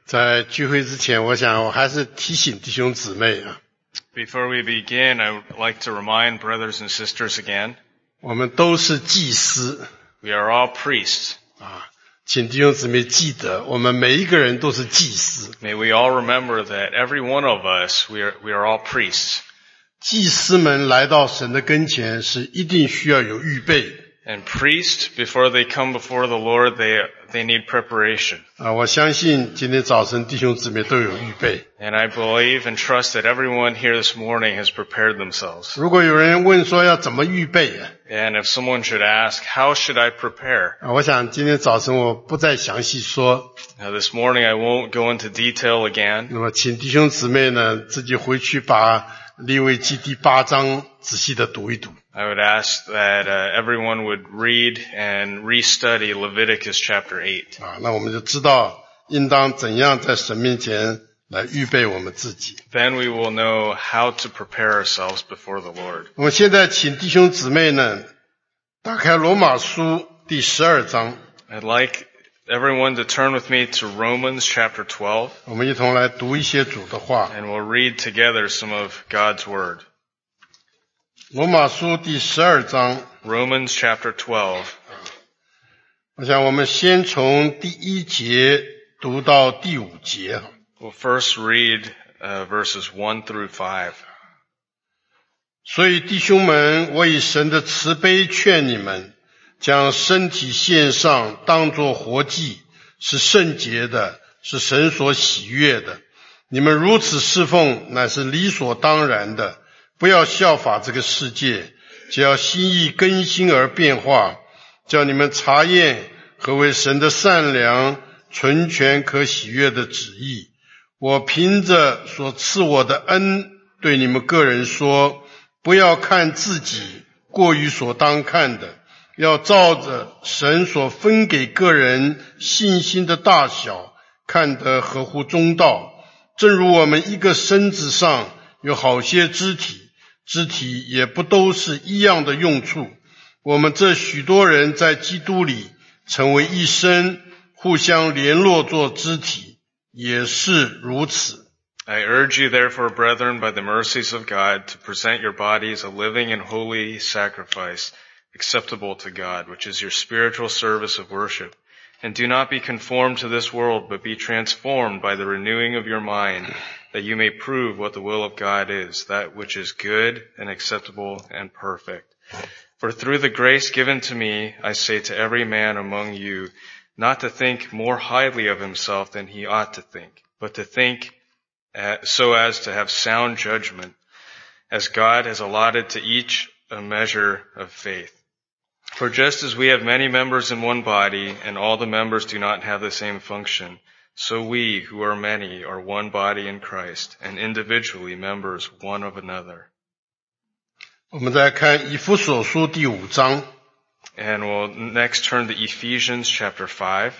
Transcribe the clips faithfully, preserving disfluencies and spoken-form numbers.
在聚会之前，我想我还是提醒弟兄姊妹啊， Before we begin, I would like to remind brothers and sisters again, 我们都是祭司 we are all priests. 啊，请弟兄姊妹记得，我们每一个人都是祭司。 May we all remember that every one of us, we are, we are all priests. 祭司们来到神的跟前，是一定需要有预备 And priests, before they come before the Lord, they, they need preparation. 啊。我相信今天早晨弟兄姊妹都有预备。 And I believe and trust that everyone here this morning has prepared themselves. 如果有人问说要怎么预备啊， And if someone should ask, how should I prepare? 啊我想今天早晨我不再详细说， Now this morning I won't go into detail again. 那么请弟兄姊妹呢自己回去把利未记第八章仔细的读一读。 I would ask that uh, everyone would read and restudy Leviticus chapter eight. 啊，那我们就知道应当怎样在神面前来预备我们自己。 Then we will know how to prepare ourselves before the Lord. 我们现在请弟兄姊妹呢打开罗马书第十二章， I'd like everyone to turn with me to Romans chapter twelve, 我们一同来读一些主的话。 and we'll read together some of God's word. 罗马书第十二章， Romans chapter twelve. 我想我们先从第一节读到第五节。 We'll first read uh, verses one through five. 所以弟兄们，我以神的慈悲劝你们，将身体献上，当作活祭，是圣洁的，是神所喜悦的。你们如此侍奉，乃是理所当然的。不要效法这个世界，只要心意更新而变化，叫你们查验何为神的善良、纯全、可喜悦的旨意。我凭着所赐我的恩，对你们个人说，不要看自己过于所当看的，要照着神所分给个人信心的大小，看得合乎中道。正如我们一个身子上有好些肢体，肢体也不都是一样的用处。我们这许多人在基督里成为一身，互相联络做肢体，也是如此。 I urge you therefore, brethren, by the mercies of God, to present your bodies a living and holy sacrifice, acceptable to God, which is your spiritual service of worship. And do not be conformed to this world, but be transformed by the renewing of your mind, that you may prove what the will of God is, that which is good and acceptable and perfect. For through the grace given to me, I say to every man among you, not to think more highly of himself than he ought to think, but to think uh, so as to have sound judgment, as God has allotted to each a measure of faith. For just as we have many members in one body, and all the members do not have the same function, so we, who are many, are one body in Christ, and individually members one of another. 我们再看以弗所书第五章， And we'll next turn to Ephesians chapter five,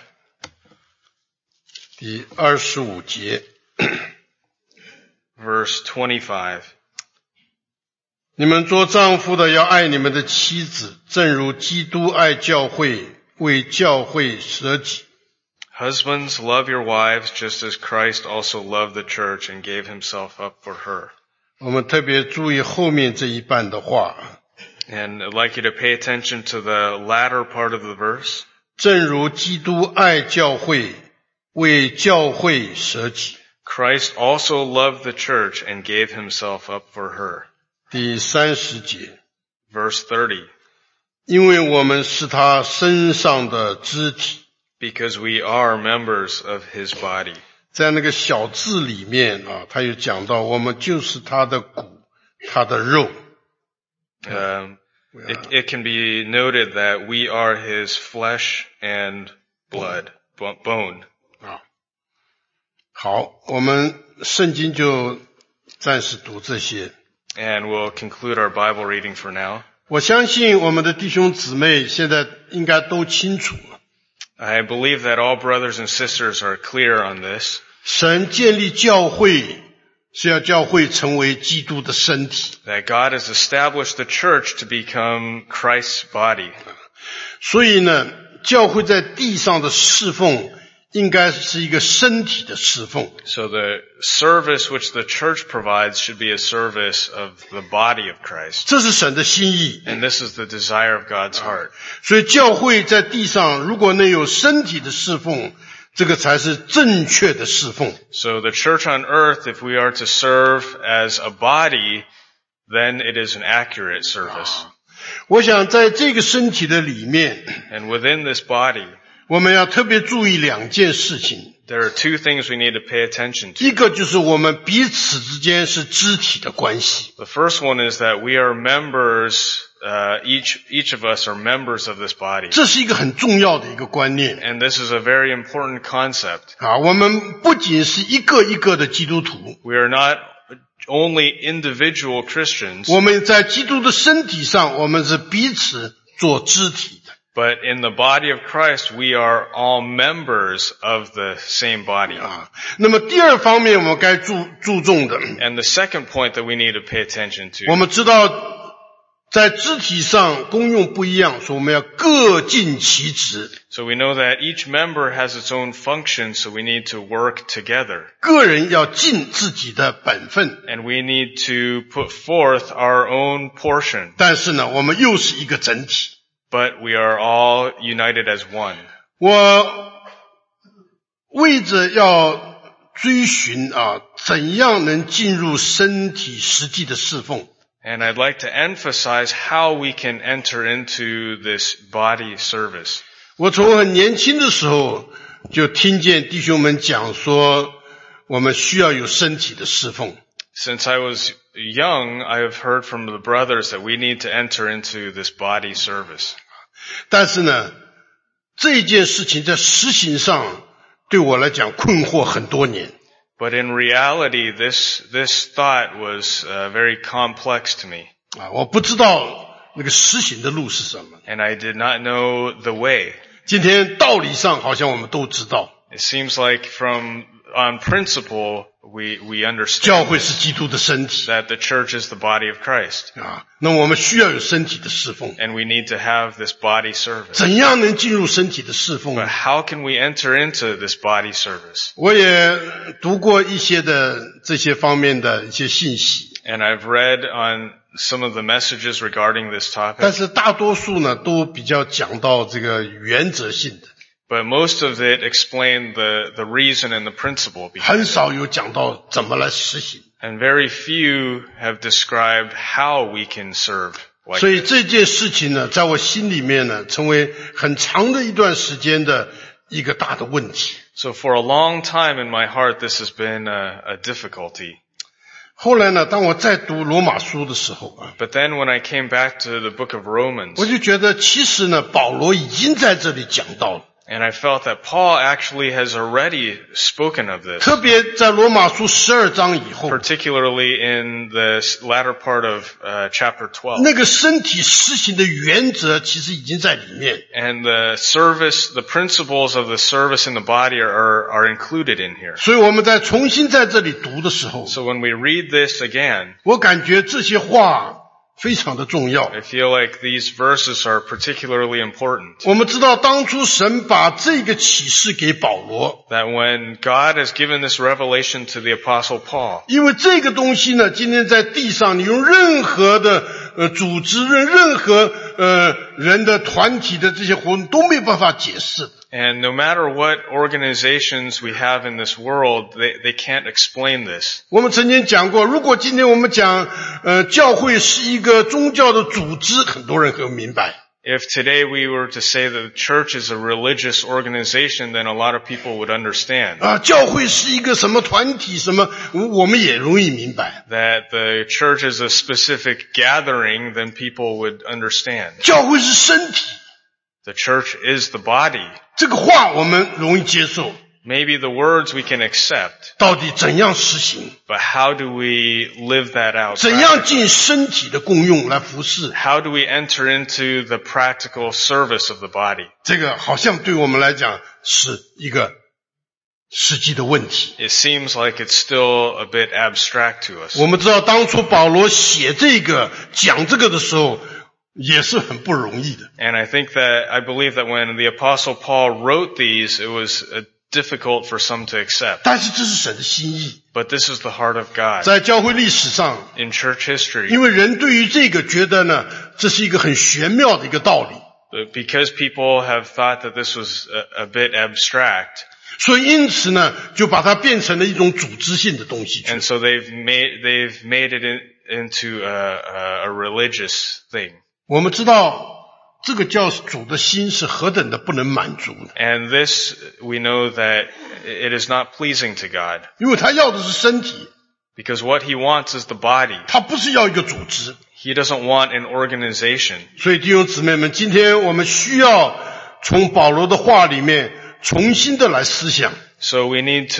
第二十五节。 verse twenty-five. 你们做丈夫的要爱你们的妻子，正如基督爱教会，为教会舍己。 Husbands, love your wives just as Christ also loved the church and gave himself up for her. 我们特别注意后面这一半的话， And I'd like you to pay attention to the latter part of the verse. 正如基督爱教会，为教会舍己。 Christ also loved the church and gave himself up for her. 第三十节， Verse thirty. 因为我们是他身上的肢体。 Because we are members of his body. 在那个小字里面啊，他有讲到我们就是他的骨，他的肉。 Um, it, it can be noted that we are his flesh and blood, bo- bone. 啊，好，我们圣经就暂时读这些。 And we'll conclude our Bible reading for now. 我相信我们的弟兄姊妹现在应该都清楚， I believe that all brothers and sisters are clear on this. 神建立教会是要教会成为基督的身体， That God has established the church to become Christ's body. 所以呢，教会在地上的侍奉应该是一个身体的侍奉。 So the service which the church provides should be a service of the body of Christ. 这是神的心意。 And this is the desire of God's heart. 所以教会在地上如果能有身体的侍奉，这个才是正确的侍奉。 So the church on earth, if we are to serve as a body, then it is an accurate service. 我想在这个身体的里面， And within this body, 我们要特别注意两件事情。 there are two things we need to pay attention to. 一个就是我们彼此之间是肢体的关系。 The first one is that we are members, uh, each, each of us are members of this body. 这是一个很重要的一个观念 And this is a very important concept. 啊！我们不仅是一个一个的基督徒， We are not only individual Christians, 我们在基督的身体上，我们是彼此做肢体的。 but in the body of Christ, we are all members of the same body. 啊，那么第二方面我们该注注重的， And the second point that we need to pay attention 我 to, 们知道在肢体上功用不一样，所以我们要各尽其职。 so we know that each member has its own function, so we need to work together. 个人要尽自己的本分， And we need to put forth our own portion, 但是呢，我们又是一个整体。 but we are all united as one. 我为着要追寻啊，怎样能进入身体实际的侍奉， And I'd like to emphasize how we can enter into this body service. 我从很年轻的时候就听见弟兄们讲说，我们需要有身体的侍奉。 Since I was young, I have heard from the brothers that we need to enter into this body service. 但是呢，这件事情在实行上对我来讲困惑很多年。 But in reality, this, this thought was uh, very complex to me. 啊，我不知道那个实行的路是什么。 And I did not know the way. 今天道理上好像我们都知道， It seems like from, on principle, we, we 教 understand 会是基督的身体 that the church is the body of Christ. 啊，那我们需要有身体的侍奉。 And we need to have this body service. 怎样能进入身体的侍奉 But 呢？ how can we enter into this body service? 我也读过一些的这些方面的一些信息， And I've read on some of the messages regarding this 但 topic, 是大多数呢都比较讲到这个原则性的， but most of it explain the, the reason and the principle behind 很 it. 少有讲到怎么来实行。 And very few have described how we can serve like 所以 this. 这件事情呢，在我心里面呢，成为很长的一段时间的一个大的问题。 So for a long time in my heart, this has been a, a difficulty. 后来呢，当我在读罗马书的时候啊， But then when I came back to the book of Romans, 我就觉得其实呢，保罗已经在这里讲到了， and I felt that Paul actually has already spoken of this, 特别在罗马书十二章以后， particularly in the latter part of uh, chapter twelve. 那个身体实行的原则其实已经在里面。 And the service, the principles of the service in the body are, are, are included in here. 所以我们在重新在这里读的时候， So when we read this again, 我感觉这些话非常的重要。 I feel like these verses are particularly important. 我们知道当初神把这个启示给保罗， That when God has given this revelation to the Apostle Paul, 因为这个东西呢，今天在地上你用任何的呃组织、任任何呃人的团体的这些活动都没有办法解释。 and no matter what organizations we have in this world, they, they can't explain this. 我们曾经讲过，如果今天我们讲呃教会是一个宗教的组织，很多人会明白。 If today we were to say that the church is a religious organization, then a lot of people would understand 啊，教会是一个什么团体，什么我我们也容易明白。 that the church is a specific gathering, then people would understand. 教会是身体， The church is the body. 这个话我们容易接受。 Maybe the words we can accept, 到底怎样实行？ but how do we live that out? 怎样尽身体的功用来服侍？ How do we enter into the practical service of the body? 这个好像对我们来讲是一个实际的问题。 It seems like it's still a bit abstract to us. 我们知道当初保罗写这个讲这个的时候也是很不容易的。 And I think that, I believe that when the Apostle Paul wrote these, it was a difficult for some to accept. 但是这是神的心意。 But this is the heart of God. 在教会历史上， In church history, 因为人对于这个觉得呢，这是一个很玄妙的一个道理， because people have thought that this was a, a bit abstract, 所以因此呢，就把它变成了一种组织性的东西去。 and so they've made they've made it in, into a, a, a religious thing. 我们知道这个叫主的心是何等的不能满足的， And this, we know that it is not pleasing to God, 因为他要的是身体， because what he wants is the body. 他不是要一个组织。 He doesn't want an organization. 所以弟兄姊妹们，今天我们需要从保罗的话里面重新的来思想。 So we need to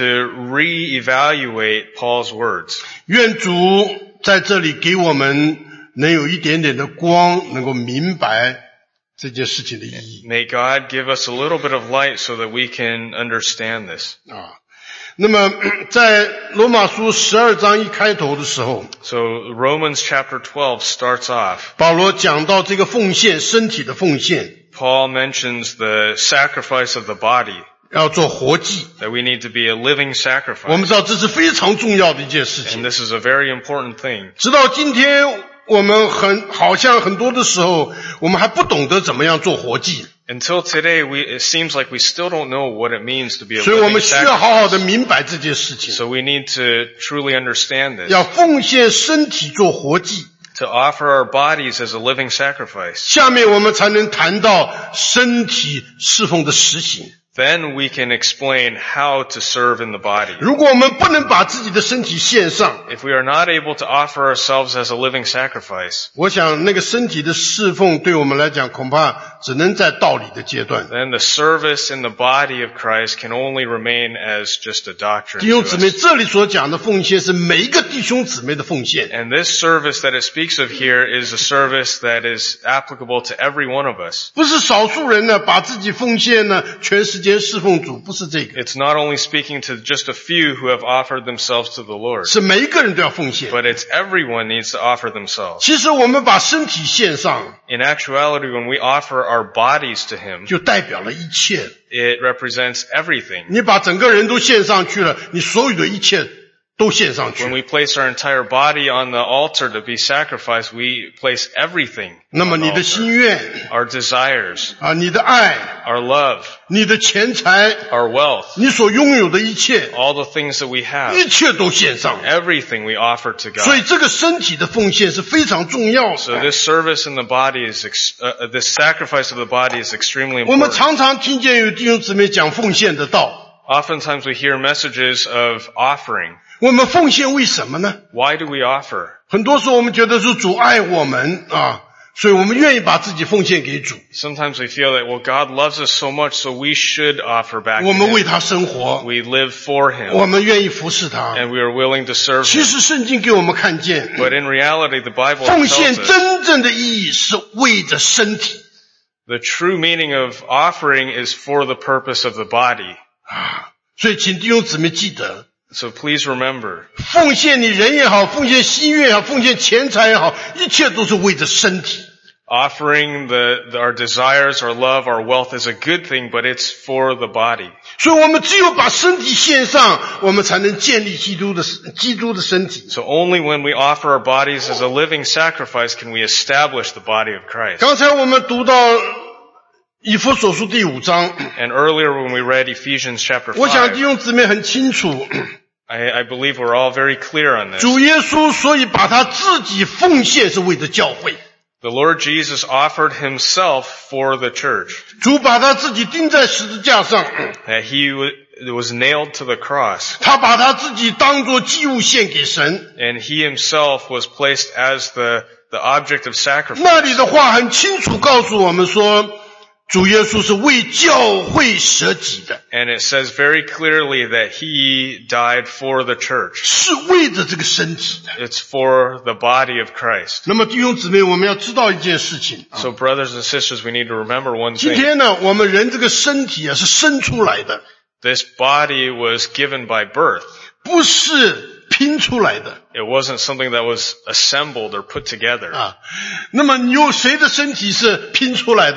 reevaluate Paul's words. 愿主在这里给我们能有一点点的光，能够明白这件事情的意义 May God give us a little bit of light so that we can understand this. 啊。那么在罗马书十二章一开头的时候， So Romans chapter twelve starts off. 保罗讲到这个奉献，身体的奉献 Paul mentions the sacrifice of the body, 要做活祭。 that we need to be a living 我们 sacrifice. 知道这是非常重要的一件事 And 情。 this is a very important thing. 直到今天，我们很好像很多的时候，我们还不懂得怎么样做活祭， Until today, we, it seems like we still don't know what it means to be a 所以我 living 们需要好好的 sacrifice. 明白这件事情。 So we need to truly understand this. 要奉献身体做活祭， To offer our bodies as a living sacrifice. 下面我们才能谈到身体侍奉的实行。 Then we can explain how to serve in the body. 如果我们不能把自己的身体献上， If we are not able to offer ourselves as a living sacrifice, 我想那个身体的侍奉对我们来讲，恐怕只能在道理的阶段。 then the service in the body of Christ can only remain as just a doctrine 弟兄 to 姊妹， us. 这里所讲的奉献是每一个弟兄姊妹的奉献， And this service that it speaks of here is a service that is applicable to every one of us. 不是少数人呢把自己奉献呢全时间侍奉主，不是这个， It's not only speaking to just a few who have offered themselves to the Lord, 是每一个人都要奉献。 but it's everyone needs to offer themselves. 其实我们把身体献上， In actuality, when we offer our bodies to Him, 就代表了一切。 it represents everything. 你把整个人都献上去了，你所有的一切都献上去 When 了。 we place our entire body on the altar to be sacrificed, we place everything. 那么 on 你 the 的心 altar. 愿 Our desires, 啊，你的爱， our love, 你的钱财， our wealth, 你所拥有的一切， all the things that we have, 一切都献上。 everything we offer to 所以 God. 这个身体的奉献是非常重要 So 的。 this service in the body is, ex- uh, this sacrifice of the body is extremely 我们 important. 常常听见有弟兄姊妹讲奉献的道， Oftentimes we hear messages of offering. 我们奉献为什么呢？ Why do we offer? 很多时候我们觉得是主爱我们啊，所以我们愿意把自己奉献给主， Sometimes we feel that, well, God loves us so much, so we should offer back to 我们为 Him. 他生活， We live for Him, 我们愿意服侍他。 and we are willing to serve 其 Him. 实圣经给我们看见， But in reality, the Bible 奉 tells 献 us 真正的意义是为着身体 the true meaning of offering is for the purpose of the body. 啊。所以请弟兄姊妹记得， So please remember, 奉献你人也好，奉献心愿也好，奉献钱财也好，一切都是为着身体。 offering the, the our desires, our love, our wealth is a good thing, but it's for the body. 所以我们只有把身体献上，我们才能建立基督的基督的身体。 So only when we offer our bodies as a living sacrifice can we establish the body of Christ. 刚才我们读到以弗所书第五章， And earlier when we read Ephesians chapter 我想弟 five, 兄姊妹很清楚， I, I believe we're all very clear on this. 主耶稣所以把他自己奉献是为着教会， The Lord Jesus offered Himself for the church, 主把他自己钉在十字架上， that He w- was nailed to the cross, 他把他自己当作祭物献给神。 and He Himself was placed as the, the object of 那 sacrifice. 里的话很清楚告诉我们说，主耶稣是为教会舍己的， And it says very clearly that He died for the church. 是为着这个身体的。 It's for the body of Christ. 那么弟兄姊妹，我们要知道一件事情， So brothers and sisters, we need to remember one 今 thing. 天呢，我们人这个身体啊是生出来的， This body was given by birth. 不是拼出来的 It wasn't something that was assembled or put together. 啊。那么你有谁的身体是拼出来的呢？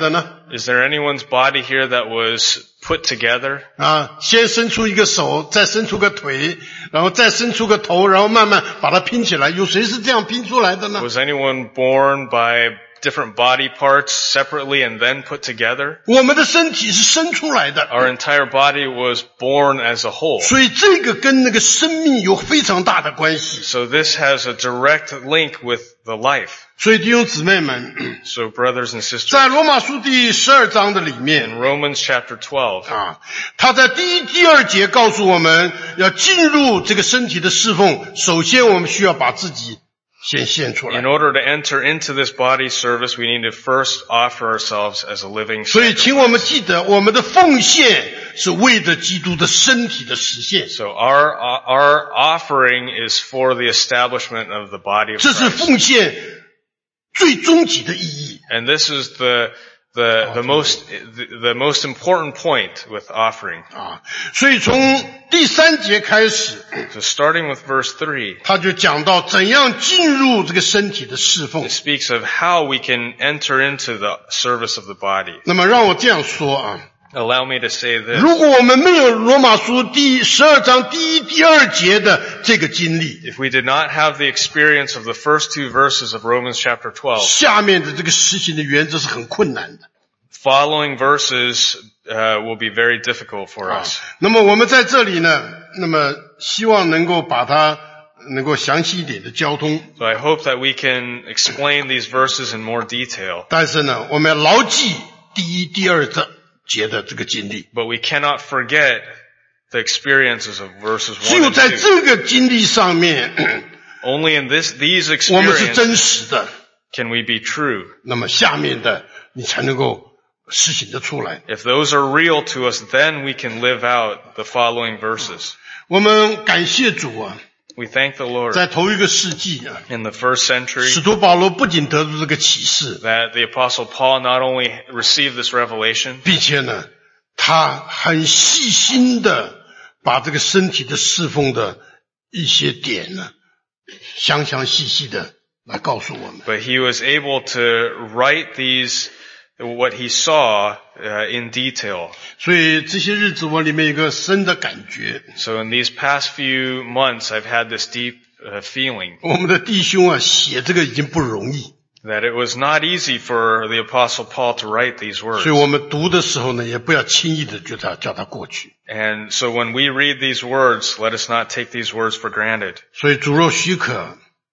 Is there anyone's body here that was put together? 啊，先伸出一个手，再伸出个腿，然后再伸出个头，然后慢慢把它拼起来。有谁是这样拼出来的呢？ Was anyone born by different body parts separately and then put together? 我们的身体是生出来的， Our entire body was born as a whole. 所以这个跟那个生命有非常大的关系。 So this has a direct link with the life. 所以弟兄姊妹们， So brothers and sisters, 在罗马书第十二章的里 in 面 Romans chapter twelve, 啊，他在第一、第二节告诉我们，要进入这个身体的侍奉，首先我们需要把自己先献出来 in。order to enter into this body service, we need to first offer ourselves as a living 所以 sacrifice. 请我们记得，我们的奉献是为着基督的身体的实现， So our our offering is for the establishment of the body of 这是 Christ. 奉献最终极的意义。 And this is the the the most the, the most important point with offering. 啊，所以从第三节开始， So starting with verse three, 他就讲到怎样进入这个身体的侍奉 it。speaks of how we can enter into the service of the body. 那么让我这样说啊， Allow me to say this. 如果我们没有罗马书第十二章第一、第二节的这个经历， If we did not have the experience of the first two verses of Romans chapter twelve, 下面的这个实行的原则是很困难的。 following verses uh, will be very difficult for 啊 us. 那么我们在这里呢，那么希望能够把它能够详细一点的交通， So I hope that we can explain these verses in more detail, 但是呢，我们要牢记第一、第二节的这个经历。 but we cannot forget the experiences of verses 只 one 有 and 在 two. 这个经历上面， Only in this, these 我们是 experiences 真实的， can we be true. 那么下面的你才能够实行得出来。 If those are real to us, then we can live out the following verses. 我们感谢主啊， We thank the Lord 在头一个世纪啊， in the first century 使徒保罗不仅得到这个启示， that the Apostle Paul not only received this revelation, 并且呢，他很细心的把这个身体的侍奉的一些点呢，详详细细的来告诉我们。 but he was able to write these, what he saw uh, in detail. 所以这些日子我里面有一个深的感觉， So in these past few months, I've had this deep uh, feeling 我们的弟兄啊，写这个已经不容易， that it was not easy for the Apostle Paul to write these words. 所以我们读的时候呢，也不要轻易的就叫叫他过去。 And so when we read these words, let us not take these words for granted. 所以主若许可，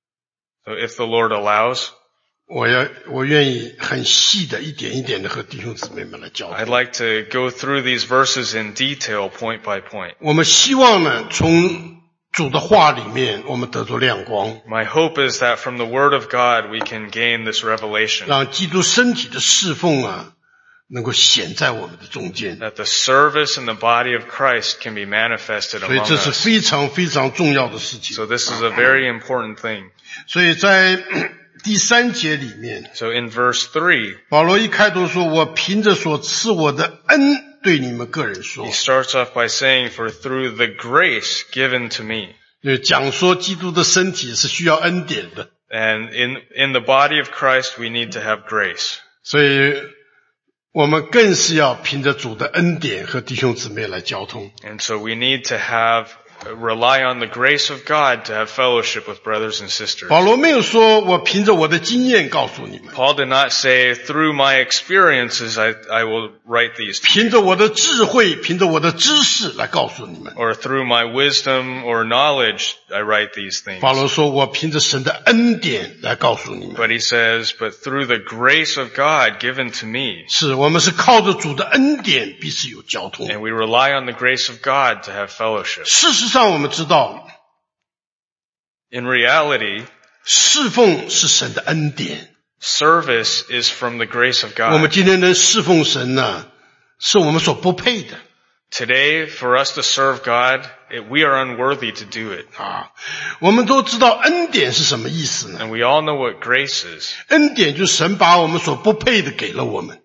So if the Lord allows, 我要我愿意很细的一点一点的和弟兄姊妹们来交 I'd 流。 like to go through these verses in detail, point by point. 我们希望呢，从主的话里面，我们得着亮光， My hope is that from the Word of God, we can gain this revelation, 让基督身体的侍奉啊，能够显在我们的中间。 that the service in the body of Christ can be manifested 所以 among 这是 us. 非常非常重要的事情。 So this is a very important thing. 所以在第三节里面， So in verse three, 保罗一开头说：“我凭着所赐我的恩，对你们个人说。 he starts off by saying, for through the grace given to me. ” 就讲说基督的身体是需要恩典的， And in, in the body of Christ, we need to have grace. 所以我们更是要凭着主的恩典和弟兄姊妹来交通。 And so we need to have, rely on the grace of God to have fellowship with brothers and sisters. 保罗没有说我凭着我的经验告诉你们， Paul did not say, through my experiences, I, I will write these to you, 凭着我的智慧，凭着我的知识来告诉你们。 or through my wisdom or knowledge, I write these things. 保罗说我凭着神的恩典来告诉你们， But he says, but through the grace of God given to me, 是我们是靠着主的恩典彼此有交通。 and we rely on the grace of God to have fellowship. 事实上我们知道， In reality, 侍奉是神的恩典。 service is from the grace of 我们 God. 今天能侍奉神呢，是我们所不配的 Today, for us to serve God, it, we are unworthy to do it. 啊！我们都知道恩典是什么意思呢？ And we all know what grace is. 恩典就是神把我们所不配的给了我们。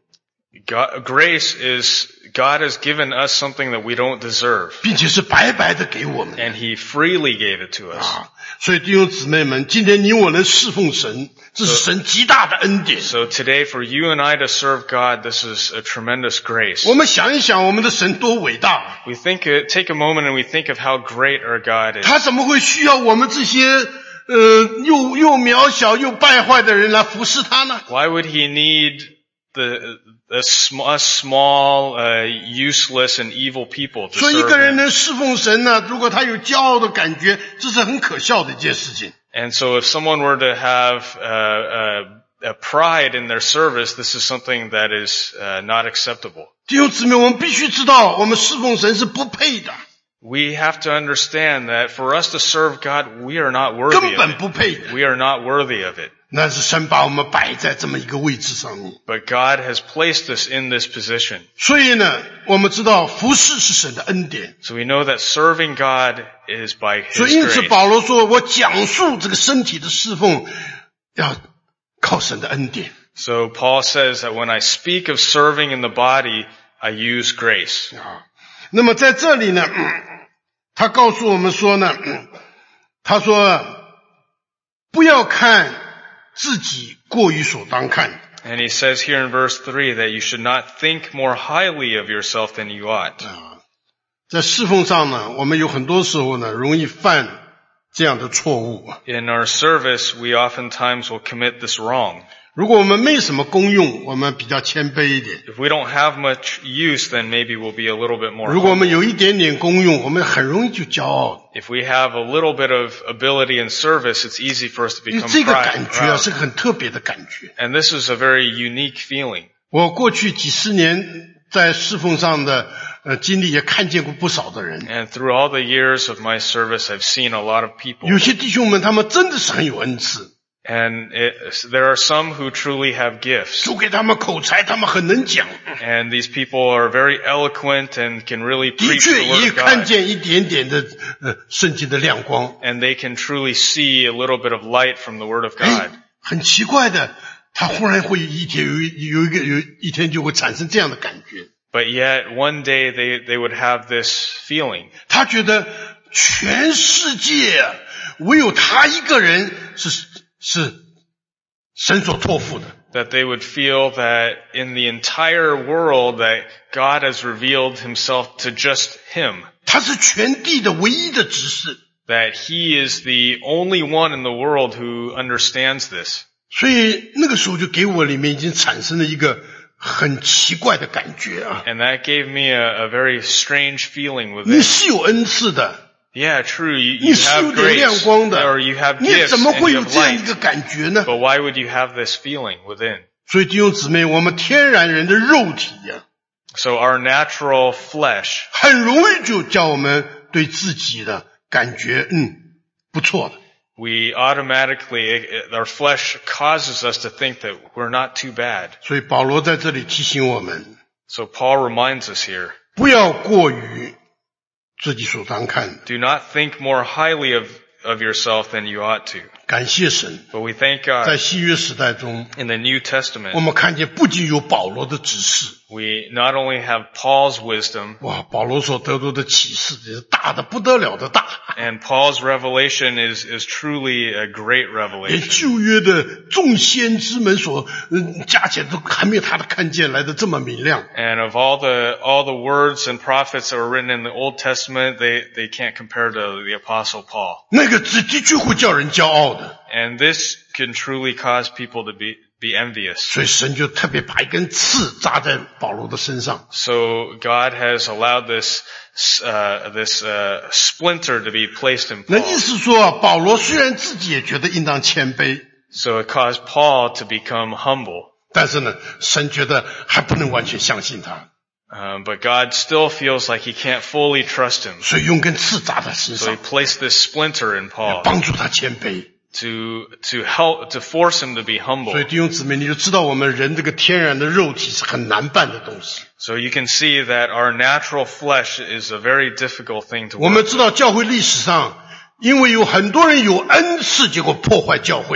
God, grace is, God has given us something that we don't deserve. 并且是白白的给我们 And He freely gave it to us. 啊！所以弟兄姊妹们，今天你我能侍奉神，这是神极大的恩典。 So today for you and I to serve God, this is a tremendous grace. 我们想一想，我们的神多伟大！ We think, uh, take a moment and we think of how great our God is. 他怎么会需要我们这些呃又又渺小又败坏的人来服侍他呢？ Why would He need the, the sm- us small, uh, useless and evil people to 所以一 serve 个人 Him? 能侍奉神呢，如果他有骄傲的感觉，这是很可笑的一件事情。 And so if someone were to have, uh, uh, a pride in their service, this is something that is, uh, not acceptable. 弟兄姊妹，我们必须知道，我们侍奉神是不配的， We have to understand that for us to serve God, we are not worthy 根 of 本 it. 不配的。 We are not worthy of it. 那是神把我们摆在这么一个位置上面。 But God has placed us in this position. 所以呢，我们知道服侍是神的恩典。 So we know that serving God is by 所 His 以因此 grace. 保罗说，我讲述这个身体的侍奉，要靠神的恩典。 So Paul says that when I speak of serving in the body, I use grace. 啊，那么在这里呢，嗯他告诉我们说呢，嗯他说不要看自己过于所当看的。 And he says here in verse three that you should not think more highly of yourself than you ought. 啊，在侍奉上呢，我们有很多时候呢，容易犯这样的错误。 In our service, we oftentimes will commit this wrong. 如果我们没什么功用，我们比较谦卑一点； If we don't have much use, then maybe we'll be a little bit more 如果我们 humble. 有一点点功用，我们很容易就骄傲。 If we have a little bit of ability in service, it's easy for us to 因为 become 这个 proud. 感觉啊， proud. 是个很特别的感觉。 And this is a very unique feeling. 我过去几十年在侍奉上的呃经历，也看见过不少的人。 And through all the years of my service, I've seen a lot of people. 有些弟兄们，他们真的是很有恩赐， And it, there are some who truly have gifts. 主给他们口才，他们很能讲。 And these people are very eloquent and can really 的 preach 确 the word 也 of 看 God. 见一点点的呃圣经的亮光。 And they can truly see a little bit of light from the word of 哎 God.， 很奇怪的，他忽然会一天有一有一个有一天就会产生这样的感觉。 But yet one day they, they would have this feeling. 他觉得全世界啊唯有他一个人是是神所托付的。 That they would feel that in the entire world that God has revealed himself to just him. 他是全地的唯一的执事， That he is the only one in the world who understands this. 所以那个时候就给我里面已经产生了一个很奇怪的感觉啊！ And that gave me a, a very strange feeling 你 within. 是有恩赐的， Yeah, true, you, 你 you 是有 have 点亮 grace, 光的 or，you have 你 gifts 怎么 and 会 you 有 have 这样一个 light. 感觉呢？ But why would you have this feeling within? 所以弟兄姊妹，我们天然人的肉体呀、 So our natural flesh 很容易就叫我们对自己的感觉，嗯，不错的。 we automatically, our flesh causes us to think that we're not too bad. 所以保罗在这里提醒我们， So Paul reminds us here, 不要过于自己所当看的。 do not think more highly of, of yourself than you ought to. 感谢神， But we thank 在 God 新约时代中， in the New 我 Testament, 们看见不仅有保罗的指示， we not only have Paul's wisdom, 哇，保罗所得到的启示也是大的不得了的大， and Paul's revelation is, is truly a great 连 revelation. 旧约的众先知们所嗯加起来都还没有他的看见来的这么明亮。 And of all the, all the words and prophets that were written in the Old Testament, they, they can't compare to the Apostle Paul. 那个的的确会叫人骄傲的， And this can truly cause people to be, be envious. 所以神就特别把一根刺扎在保罗的身上。 So God has allowed this, uh, this, uh, splinter to be placed in 那 Paul. 意思说啊，保罗虽然自己也觉得应当谦卑， So it caused Paul to become humble. 但是呢，神觉得还不能完全相信他， Um, but God still feels like he can't fully trust him. 所以用根刺扎在身 So he 上， placed this splinter in Paul 帮助他谦卑。 to, to help, to force him to be humble. 所以弟兄姊妹，你就知道我们人这个天然的肉体是很难办的东西。 So you can see that our natural flesh is a very difficult thing to 我 work 们知道教会历史上，因为有很多人有恩赐，结果破坏教会。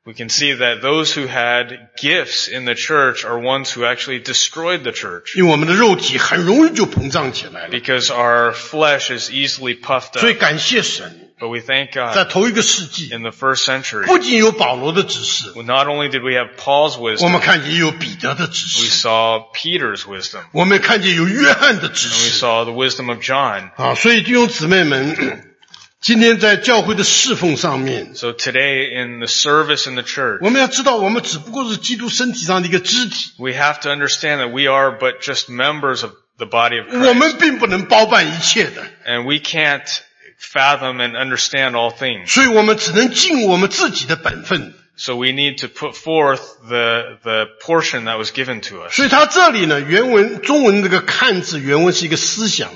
we can see that those who had gifts in the church are ones who actually destroyed the church. 因为我们的肉体很容易就膨胀起来了。 Because our flesh is easily puffed 所以 up. 感谢神， But we thank 在 God 头一个世纪， in the first century. 不仅有保罗的指示， Not only did we have Paul's 我 wisdom, 们看见有彼得的指 we 示， saw Peter's wisdom. 我们看见有约翰的指 And we 示 saw the wisdom of John. 啊！所以弟兄姊妹们，今天在教会的侍奉上面， So today in the service in the church, 我们要知道，我们只不过是基督身体上的一个肢体， we have to understand that we are but just members of the body of 我 Christ. 们并不能包办一切的， And we can't fathom and understand all things. 所以我们只能尽我们自己的本分。 So we need to put forth the, the portion that was given to us. 所以他这里呢，原文中文这个看字原文是一个思想，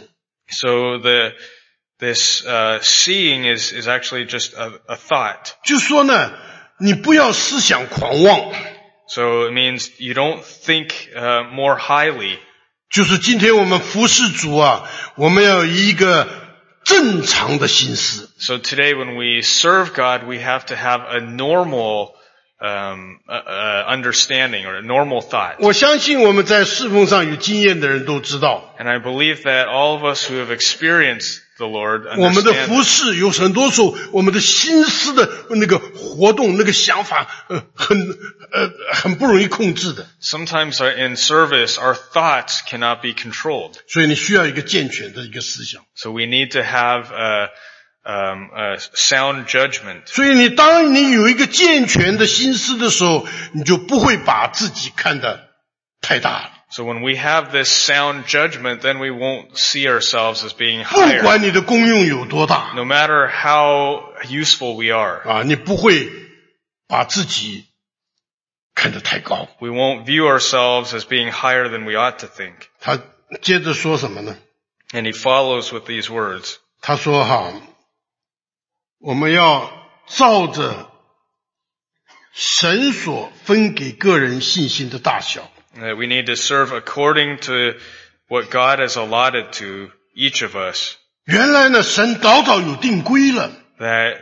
So the, this, uh, seeing is, is actually just a, a thought. 就是说呢，你不要思想狂妄， So it means you don't think, uh, more highly. 就是今天我们服侍主啊，我们要有一个正常的心思。 So today when we serve God, we have to have a normal, um, uh, uh, understanding or a normal thought. 我相信我们在侍奉上有经验的人都知道， And I believe that all of us who have experienced the Lord 我们的 understand 服侍有很多时候，我们的心思的那个活动、那个想法，呃，很呃很不容易控制的。 sometimes in service, our thoughts cannot be controlled. 所以你需要一个健全的一个思想。 So we need to have a, um, a sound judgment. 所以你当你有一个健全的心思的时候，你就不会把自己看得太大了。 So when we have this sound judgment, then we won't see ourselves as being 不 higher. 管你的功用有多大 No matter how useful we are, 啊，你不会把自己看得太高。 we won't view ourselves as being higher than we ought to think. 他接着说什么呢？ And he follows with these words. 他说哈，我们要照着神所分给个人信心的大小， That we need to serve according to what God has allotted to each of us. 原来呢，神早早有定规了， That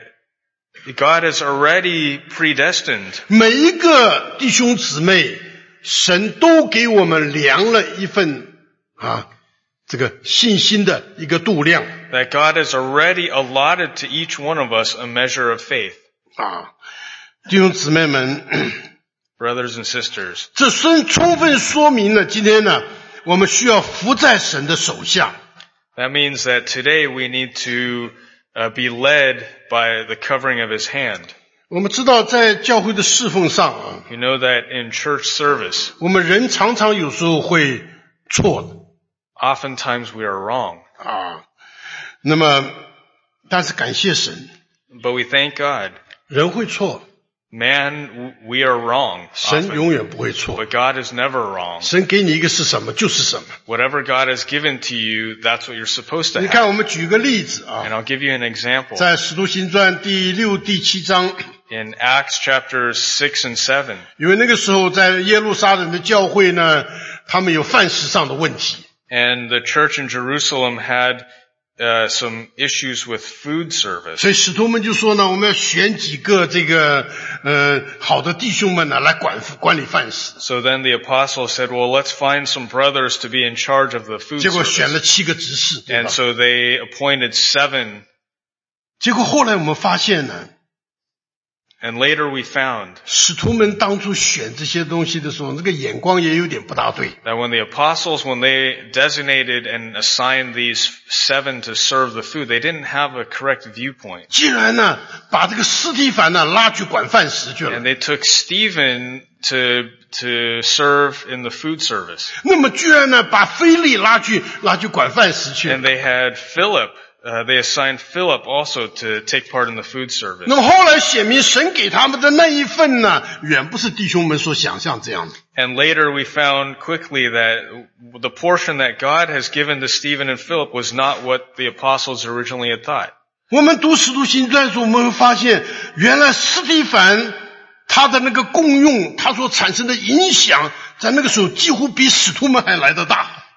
God has already predestined. 每一个弟兄姊妹，神都给我们量了一份啊，这个信心的一个度量 That God has already allotted to each one of us a measure of faith. 啊，弟兄姊妹们， Brothers and sisters, 这充充分说明了今天呢，我们需要服在神的手下。 that means that today we need to uh, be led by the covering of His hand. 我们知道在教会的侍奉上啊， You know that in church service, 我们人常常有时候会错的 oftentimes we are wrong. 啊。那么，但是感谢神， But we thank God. 人会错， Man, we are wrong 神 often, 永远不会错。 but God is never wrong. 神给你一个是什么就是什么。 Whatever God has given to you, that's what you're supposed to 你 have. 看，我们举个例子啊， And I'll give you an example. 在《使徒行传》第六、第七章， In Acts chapters six and seven, 因为那个时候在耶路撒冷的教会呢，他们有饭食上的问题， and the church in Jerusalem had uh, some issues with food service. 所以使徒们就说呢，我们要选几个这个呃好的弟兄们呢来管管理饭食。 So then the apostles said, well, let's find some brothers to be in charge of the food 结果选了 service. 七个执事，对 And 吧？ so they appointed seven. 结果后来我们发现呢， And later we found 使徒们当初选这些东西的时候，这个眼光也有点不大对。 that when the apostles, when they designated and assigned these seven to serve the food, they didn't have a correct viewpoint. 既然呢，把这个司提反呢拉去管饭食去了 And，they took Stephen to, to serve in the food service. 那么居然呢把腓力拉去拉去管饭食去了 And。they had Philip, uh, they assigned Philip also to take part in the food service. 那么后来显明神给他们的那一份呢，远不是弟兄们所想象这样的。 And later we found quickly that the portion that God has given to Stephen and Philip was not what the apostles originally had thought. 我们读使徒行传的时候，我们会发现，原来司提反他的那个功用，他所产生的影响，在那个时候几乎比使徒们还来得大。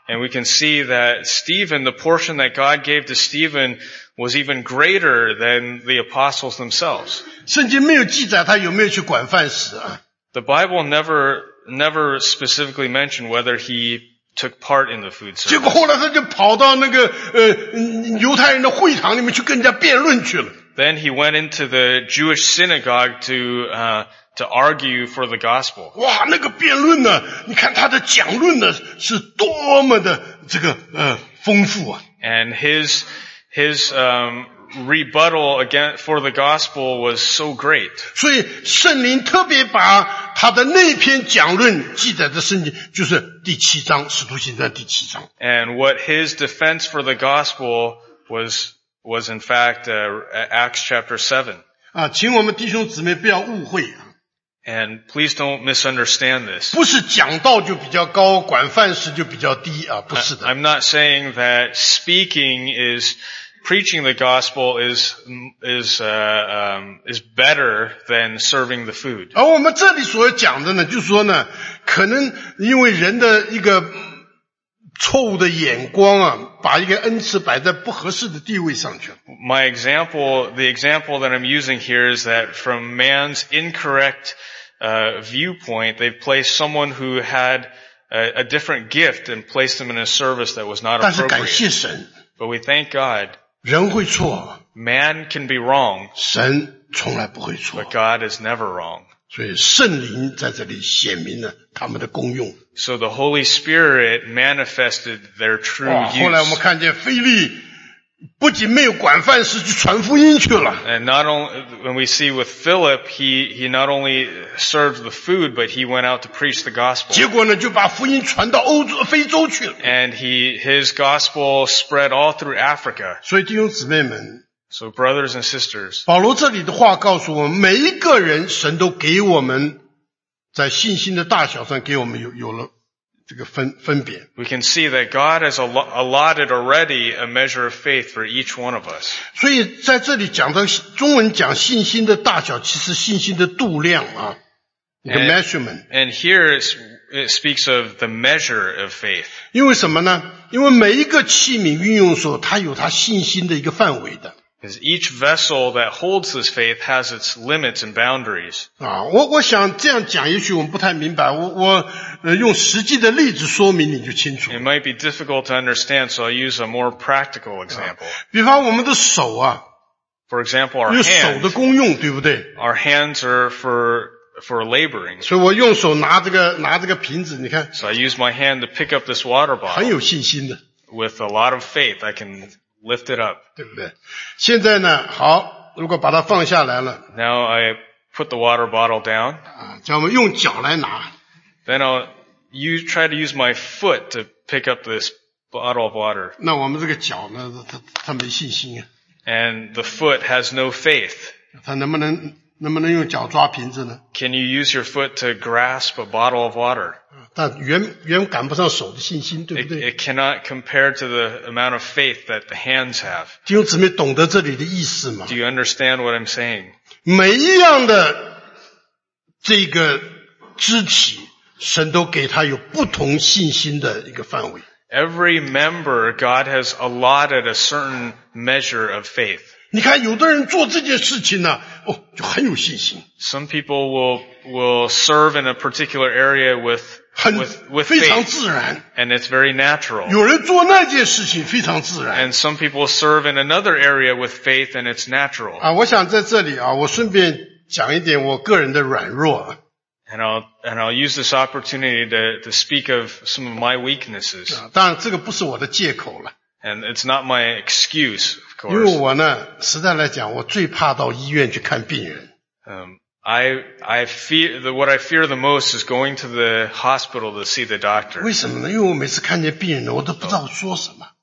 And we can see that Stephen, the portion that God gave to Stephen was even greater than the apostles themselves. 圣经没有记载他有没有去管饭食啊。 The Bible never, never specifically mentioned whether he took part in the food 结果 service. 后来他就跑到那个呃嗯犹太人的会堂里面去跟人家辩论去了。 Then he went into the Jewish synagogue to, uh, to argue for the gospel. 哇，那个辩论呢，你看他的讲论呢是多么的这个呃丰富啊！ And his, his, um, rebuttal again for the gospel was so great. 所以圣灵特别把他的那篇讲论记载在圣经，就是第七章《使徒行传》第七章。 And what his defense for the gospel was, was in fact, uh, Acts chapter seven. 啊，请我们弟兄姊妹不要误会啊， And please don't misunderstand this. 不是讲道就比较高，管饭食就比较低啊，不是的。 I'm not saying that speaking is, preaching the gospel is, is, uh, um, is better than serving the food. 而我们这里所讲的呢，就是说呢，可能因为人的一个错误的眼光啊，把一个恩赐摆在不合适的地位上去了。 My example, the example that I'm using here is that from man's incorrect uh, viewpoint, they've placed someone who had a, a different gift and placed them in a service that was not 但是感 appropriate. 谢神， But we thank God. 人会错， Man can be wrong, 神从来不会错 but。God is never wrong. 所以圣灵在这里显明了他们的功用。 So the Holy Spirit manifested their true 哇，后来我们 use. 看见腓利不仅没有管饭食，去传福音去了。 And not only, when we see with Philip, he, he not only served the food, but he went out to preach the gospel. 结果呢，就把福音传到欧洲、非洲去了。 And he, his gospel spread all through Africa. 所以弟兄姊妹们， So brothers and sisters, 保罗这里的话告诉我们，每一个人，神都给我们在信心的大小上给我们有有了这个分分别。 we can see that God has allo- allotted already a measure of faith for each one of us. 所以在这里讲到中文讲信心的大小，其实信心的度量啊，一个 And- measurement。 And here it's, it speaks of the measure of faith. 因为什么呢？因为每一个器皿运用的时候，它有它信心的一个范围的。 Because each vessel that holds this faith has its limits and boundaries. 啊，我我想这样讲，也许我们不太明白。我我呃用实际的例子说明，你就清楚。 It might be difficult to understand, so I'll use a more practical example. 比方我们的手啊， For example, our 有手的 hands. 功用，对不对？ Our hands are for, for laboring. 所以我用手拿这个拿这个瓶子，你看 So I use my hand to pick up this water 很 bottle. 有信心的， With a lot of faith, I can lift it up. 对不对？现在呢，好，如果把它放下来了 Now I put the water bottle down. 啊，叫我们用脚来拿， Then I'll use, try to use my foot to pick up this bottle of water. 那我们这个脚呢，它它没信心啊， And the foot has no faith. 它能不能能不能用脚抓瓶子呢？ Can you use your foot to grasp a bottle of water? 但远远赶不上手的信心，对不 It, 对？ it cannot compare to the amount of faith that the hands have. 弟兄姊妹懂得这里的意思吗？ Do you understand what I'm saying? 每一样的这个肢体，神都给他有不同信心的一个范围。 Every member, God has allotted a certain measure of faith. 你看，有的人做这件事情呢，哦，就很有信心， Some people will, will serve in a particular area with, 很 with, with 非常 faith, 自然。 and it's very natural. 有人做那件事情非常自然 And some people serve in another area with faith, and it's natural. 啊。我想在这里啊，我顺便讲一点我个人的软弱啊。 And I'll, and I'll use this opportunity to, to speak of some of my weaknesses. 啊当然，这个不是我的借口了， And it's not my excuse, of 因为 course. 我呢，实在来讲，我最怕到医院去看病人。 Um, I, I fear, the, what I fear the most is going to the hospital to see the doctor. 为什么呢？因为我每次看见病人呢，我都不知道说什么。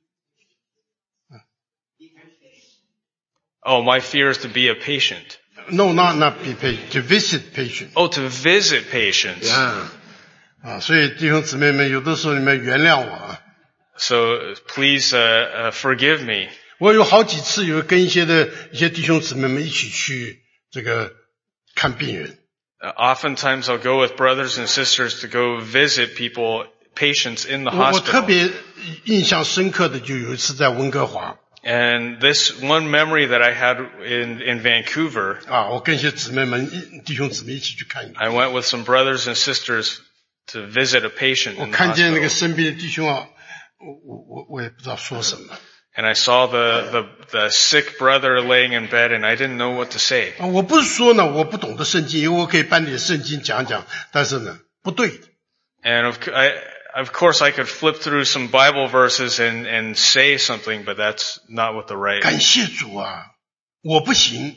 Oh, my fear is to be a patient. No, not not be patient, to visit patient. Oh, to visit patients. 啊啊，所以弟兄姊妹们，有的时候你们原谅我啊。 So please uh, uh, forgive me. 我有好几次有跟一些的一些弟兄姊妹们一起去这个看病人。 Uh, oftentimes I'll go with brothers and sisters to go visit people patients in the 我我特 hospital. 别印象深刻的就有一次在温哥华 And this one memory that I had in, in Vancouver, 啊，我跟一些姊妹们、一弟兄姊妹一起去看一 I 看， went with some brothers and sisters to visit a patient 我 in the 看见那个 hospital. 生病的弟兄啊，我我我我也不知道说什么。 And I saw the, the, the sick brother laying in bed and I didn't know what to say. 啊，我不是说呢，我不懂得圣经，因为我可以搬点圣经讲讲，但是呢，不对的。 And of, c- I, of course I could flip through some Bible verses and, and say something, but that's not what the right. 感谢主啊，我不行。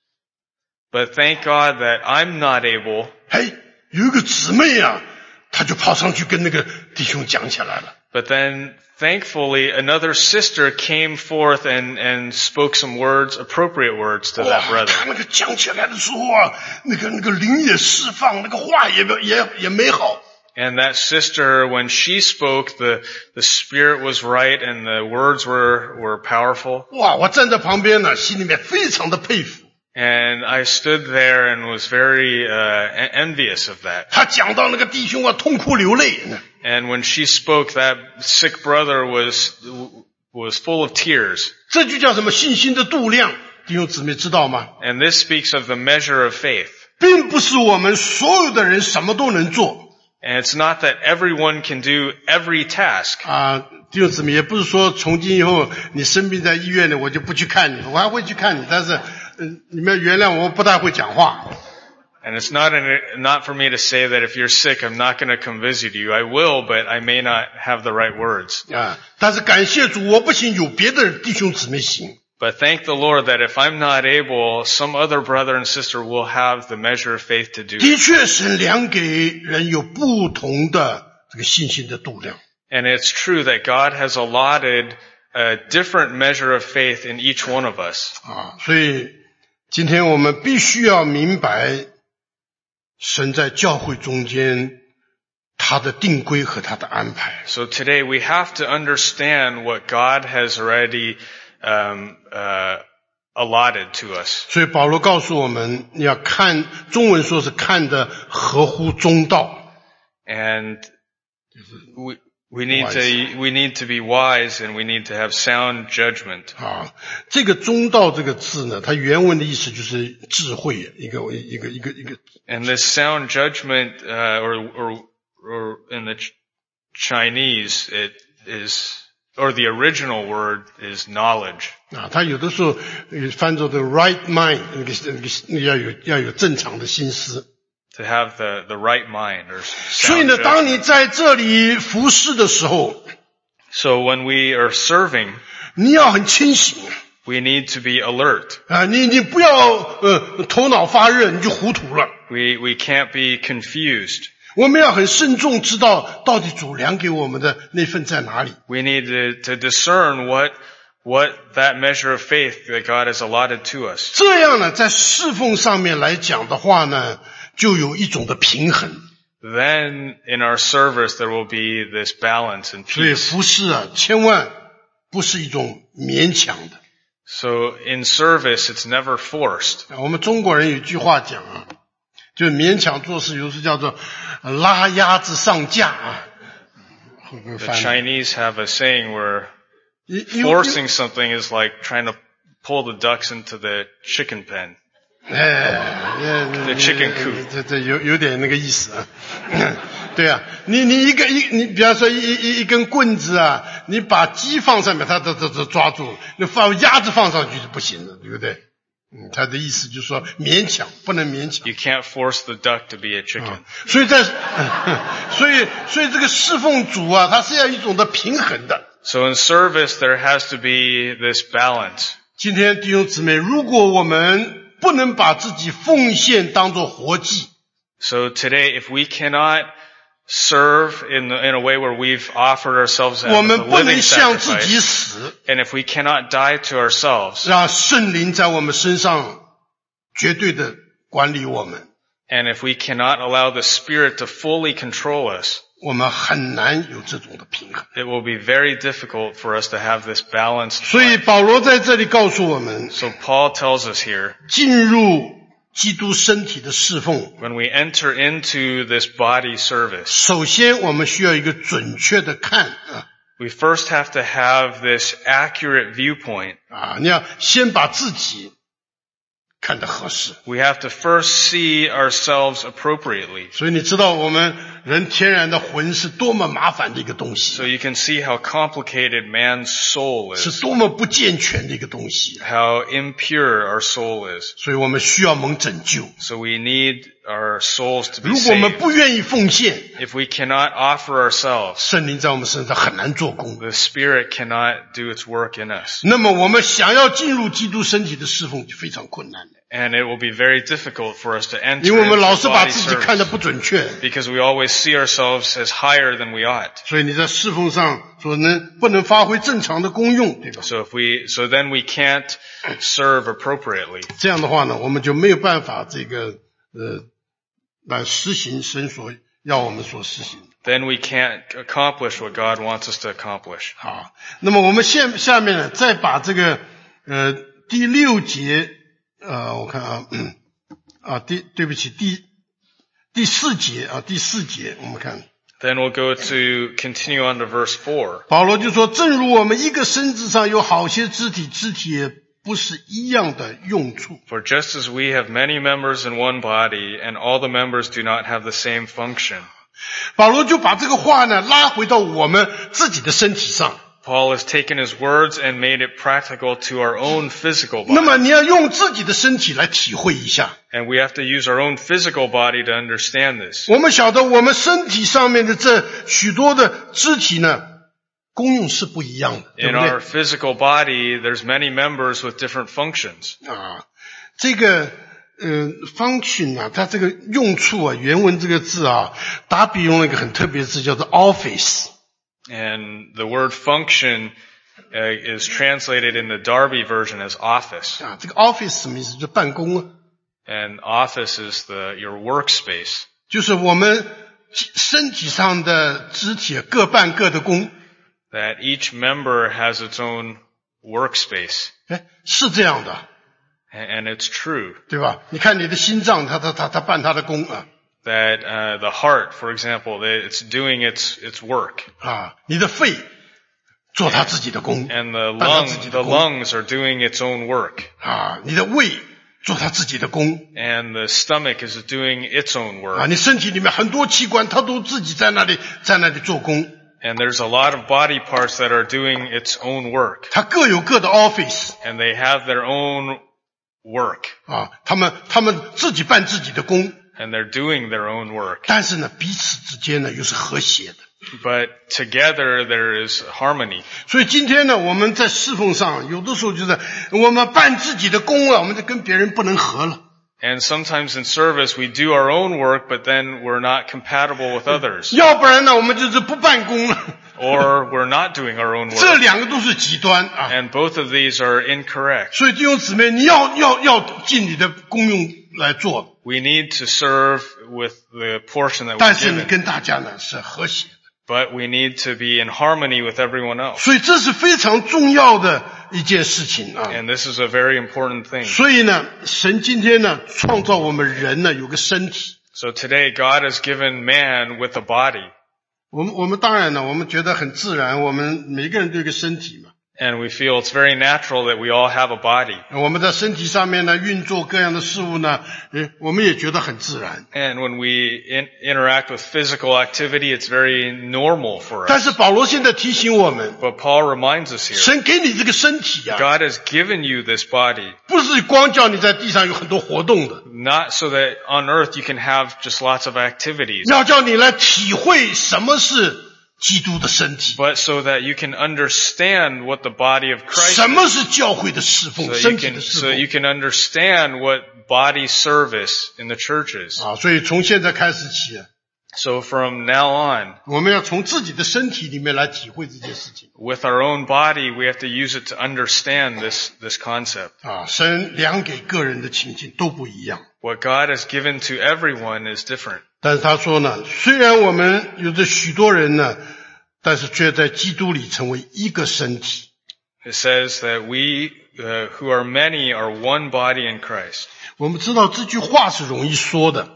But thank God that I'm not able. 嘿，有一个姊妹啊，她就跑上去跟那个弟兄讲起来了。 But then thankfully another sister came forth and, and spoke some words, appropriate words to 哇 that， brother. 他那个讲起来的时候啊，那个那个灵也释放，那个话也也也美好。 And that sister, when she spoke, the, the spirit was right and the words were, were powerful. 哇，我站在旁边呢，心里面非常的佩服。 And I stood there and was very uh, en- envious of that. 他讲到那个弟兄啊，痛哭流泪。 And when she spoke, that sick brother was was full of tears. 这就叫什么信心的度量，弟兄姊妹知道吗？ And this speaks of the measure of faith. 并不是我们所有的人什么都能做 And it's not that everyone can do every task. 啊，弟兄姊妹，也不是说从今以后你生病在医院里，我就不去看你，我还会去看你，但是，嗯，你们要原谅我，我不大会讲话。 And it's not an, not for me to say that if you're sick, I'm not going to come visit you. I will, but I may not have the right words. 啊，但是感谢主，我不行，有别的弟兄姊妹行。 But thank the Lord that if I'm not able, some other brother and sister will have the measure of faith to do it. 的确，神量给人有不同的这个信心的度量。 And it's true that God has allotted a different measure of faith in each one of us. 啊，所以今天我们必须要明白，神在教会中间他的定规和他的安排。 So today we have to understand what God has already um, uh, allotted to us. 所以保罗告诉我们，你要看，中文说是看得合乎中道。 And we, we need Wise. to, we need to be wise and we need to have sound judgment. 啊，这个中道这个字呢，它原文的意思就是智慧，一个一个一个一个。 And this sound judgment, uh, or, or, or in the Ch- Chinese, it is, or the original word is knowledge. 啊，它有的时候呃翻作的 right mind， 那个那个那个要有要有正常的心思。 To have the, the right mind or 所以 sound 呢，当你 judgment. 在这里服侍的时候， So when we are serving, 你要很清醒 we need to be alert. 啊，你你不要呃头脑发热，你就糊涂了。 We, we can't be confused. 我们要很慎重，知道到底主量给我们的那份在哪里。 We need to, to discern what, what that measure of faith that God has allotted to us. 这样呢，在侍奉上面来讲的话呢，就有一种的平衡。 Then in our service there will be this balance and 所以 peace. 服侍啊，千万不是一种勉强的。 So in service it's never forced. 我们中国人有句话讲啊，就勉强做事，有时叫做呃拉鸭子上架啊。会不会 The 翻译 Chinese have a saying where 因因 forcing something is like trying to pull the ducks into the chicken pen. 哎 The chicken coop. 这这有有点那个意思啊。对啊，你你一个一你比方说一一一根棍子啊，你把鸡放上面，它都都都抓住，你放鸭子放上去是不行的，对不对？嗯，他的意思就是说勉强，不能勉强。 You can't force the duck to be a chicken. 所以在，所以所以这个侍奉主啊，它是要一种的平衡的。 So in service there has to be this balance. 今天弟兄姊妹，如果我们不能把自己奉献当作活祭， So today if we cannot serve in, the, in a way where we've offered ourselves as 我 a 们不 living 能向自己 sacrifice, 死， and if we cannot die to ourselves, 让圣灵在我们身上绝对的管理我们， and if we cannot allow the Spirit to fully control us, 我们很难有这种的平衡。 it will be very difficult for us to have this balanced 所以 life. 保罗在这里告诉我们， So Paul tells us here, 进入基督身体的侍奉， when we enter into this body service, 首先我们需要一个准确的看啊 we first have to have this accurate viewpoint. 啊，你要先把自己看得合适。 We have to first see ourselves appropriately. 所以你知道我们人天然的魂是多么麻烦的一个东 So 西， you can see how complicated man's soul 是 is, 多么不健全的一个东西， how impure our soul is. 所以我们需要蒙拯救。 So we need our souls to be 如果我们 saved. 不愿意奉献， If we cannot offer ourselves, 圣灵在我们身上很难做工。 the Spirit cannot do its work in us. 那么我们想要进入基督身体的侍奉就非常困难了， And it will be very difficult for us to enter 因为我们 into 老是把 body 自己看得 service 不准确。 because we always see ourselves as higher than we ought. 所以你在侍奉上所能不能发挥正常的功用，对吧？ So if we, so then we can't serve appropriately. 这样的话呢，我们就没有办法这个呃来实行神所要我们所实行的。 Then we can't accomplish what God wants us to accomplish. 好，那么我们下下面呢，再把这个呃第六节呃我看啊嗯啊第对不起第第四节啊第四节我们看。 Then we'll go to continue on to verse four. 保罗就说，正如我们一个身子上有好些肢体，肢体也不是一样的用处。 For just as we have many members in one body, and all the members do not have the same function. 保罗就把这个话呢拉回到我们自己的身体上。 Paul has taken his words and made it practical to our own physical 那 body. 么你要用自己的身体来体会一下。 And we have to use our own physical body to understand this. 我们晓得我们身体上面的这许多的肢体呢，功用是不一样的，对 In 不对？ our physical body, there's many members with different functions. 啊，这个呃 function 啊，它这个用处啊，原文这个字啊，达比用了一个很特别的字，叫做 office。 And the word function uh, is translated in the Darby version as office. 啊，这个 office 什么意思？就办公啊， And office is the your workspace. 就是我们身体上的肢体各办各的工。 That each member has its own workspace. 哎，是这样的， And it's true 对吧？你看你的心脏，它它它它办它的工啊。 that uh, the heart, for example, that it's doing its its work. 啊，你的肺做他自己的工， And the 办他 lung, 自己 the 的工 lungs are doing its own work. 啊，你的胃做他自己的工 And the stomach is doing its own 啊， work. 你身体里面很多器官，它都自己在那里在那里做工， And there's a lot of body parts that are doing its own work. 它各有各的 office And they have their own work. 啊，他们他们自己办自己的工， And they're doing their own work. 但是呢，彼此之间呢又是和谐的。 But together there is harmony. 所以今天呢，我们在侍奉上，有的时候就是我们办自己的工啊，我们就跟别人不能合了。 And sometimes in service we do our own work, but then we're not compatible with others. 要不然呢，我们就是不办公了。 Or we're not doing our own 这 work. 两个都是极端啊。 And both of these are incorrect. 所以弟兄姊妹，你要要要尽你的功用来做， We need to serve with the portion that 但 we're 是你 given. 跟大家呢是和谐的。 But we need to be in harmony with everyone else. 所以这是非常重要的一件事情啊。 And this is a very important thing. 所以呢，神今天呢创造我们人呢有个身体。 So today God has given man with a body. 我们我们当然呢，我们觉得很自然，我们每个人都有一个身体嘛。 And we feel it's very natural that we all have a body. 我们在身体上面呢运作各样的事物呢，诶，我们也觉得很自然。 And when we in, interact with physical activity, it's very normal for 但 us. 是保罗现在提醒我们， But Paul reminds us here, 神给你这个身体啊， God has given you this body, 不是光叫你在地上有很多活动的， not so that on earth you can have just lots of activities, 要叫你来体会什么是基督的身体， but so that you can understand what the body of Christ 什 is. 么是教会的侍奉， So 身 you 体 can, 的侍 so you 奉 can understand what body service in the churches. 啊！所以从现在开始起啊， So from now on, 我们要从自己的身体里面来体会这件事情 with our own body, we have to use it to understand this, this concept. 啊！神量给个人的情境都不一样， What God has given to everyone is different. 但是他说呢，虽然我们有着许多人呢，但是却在基督里成为一个身体。 It says that we uh, who are many are one body in Christ. 我们知道这句话是容易说的，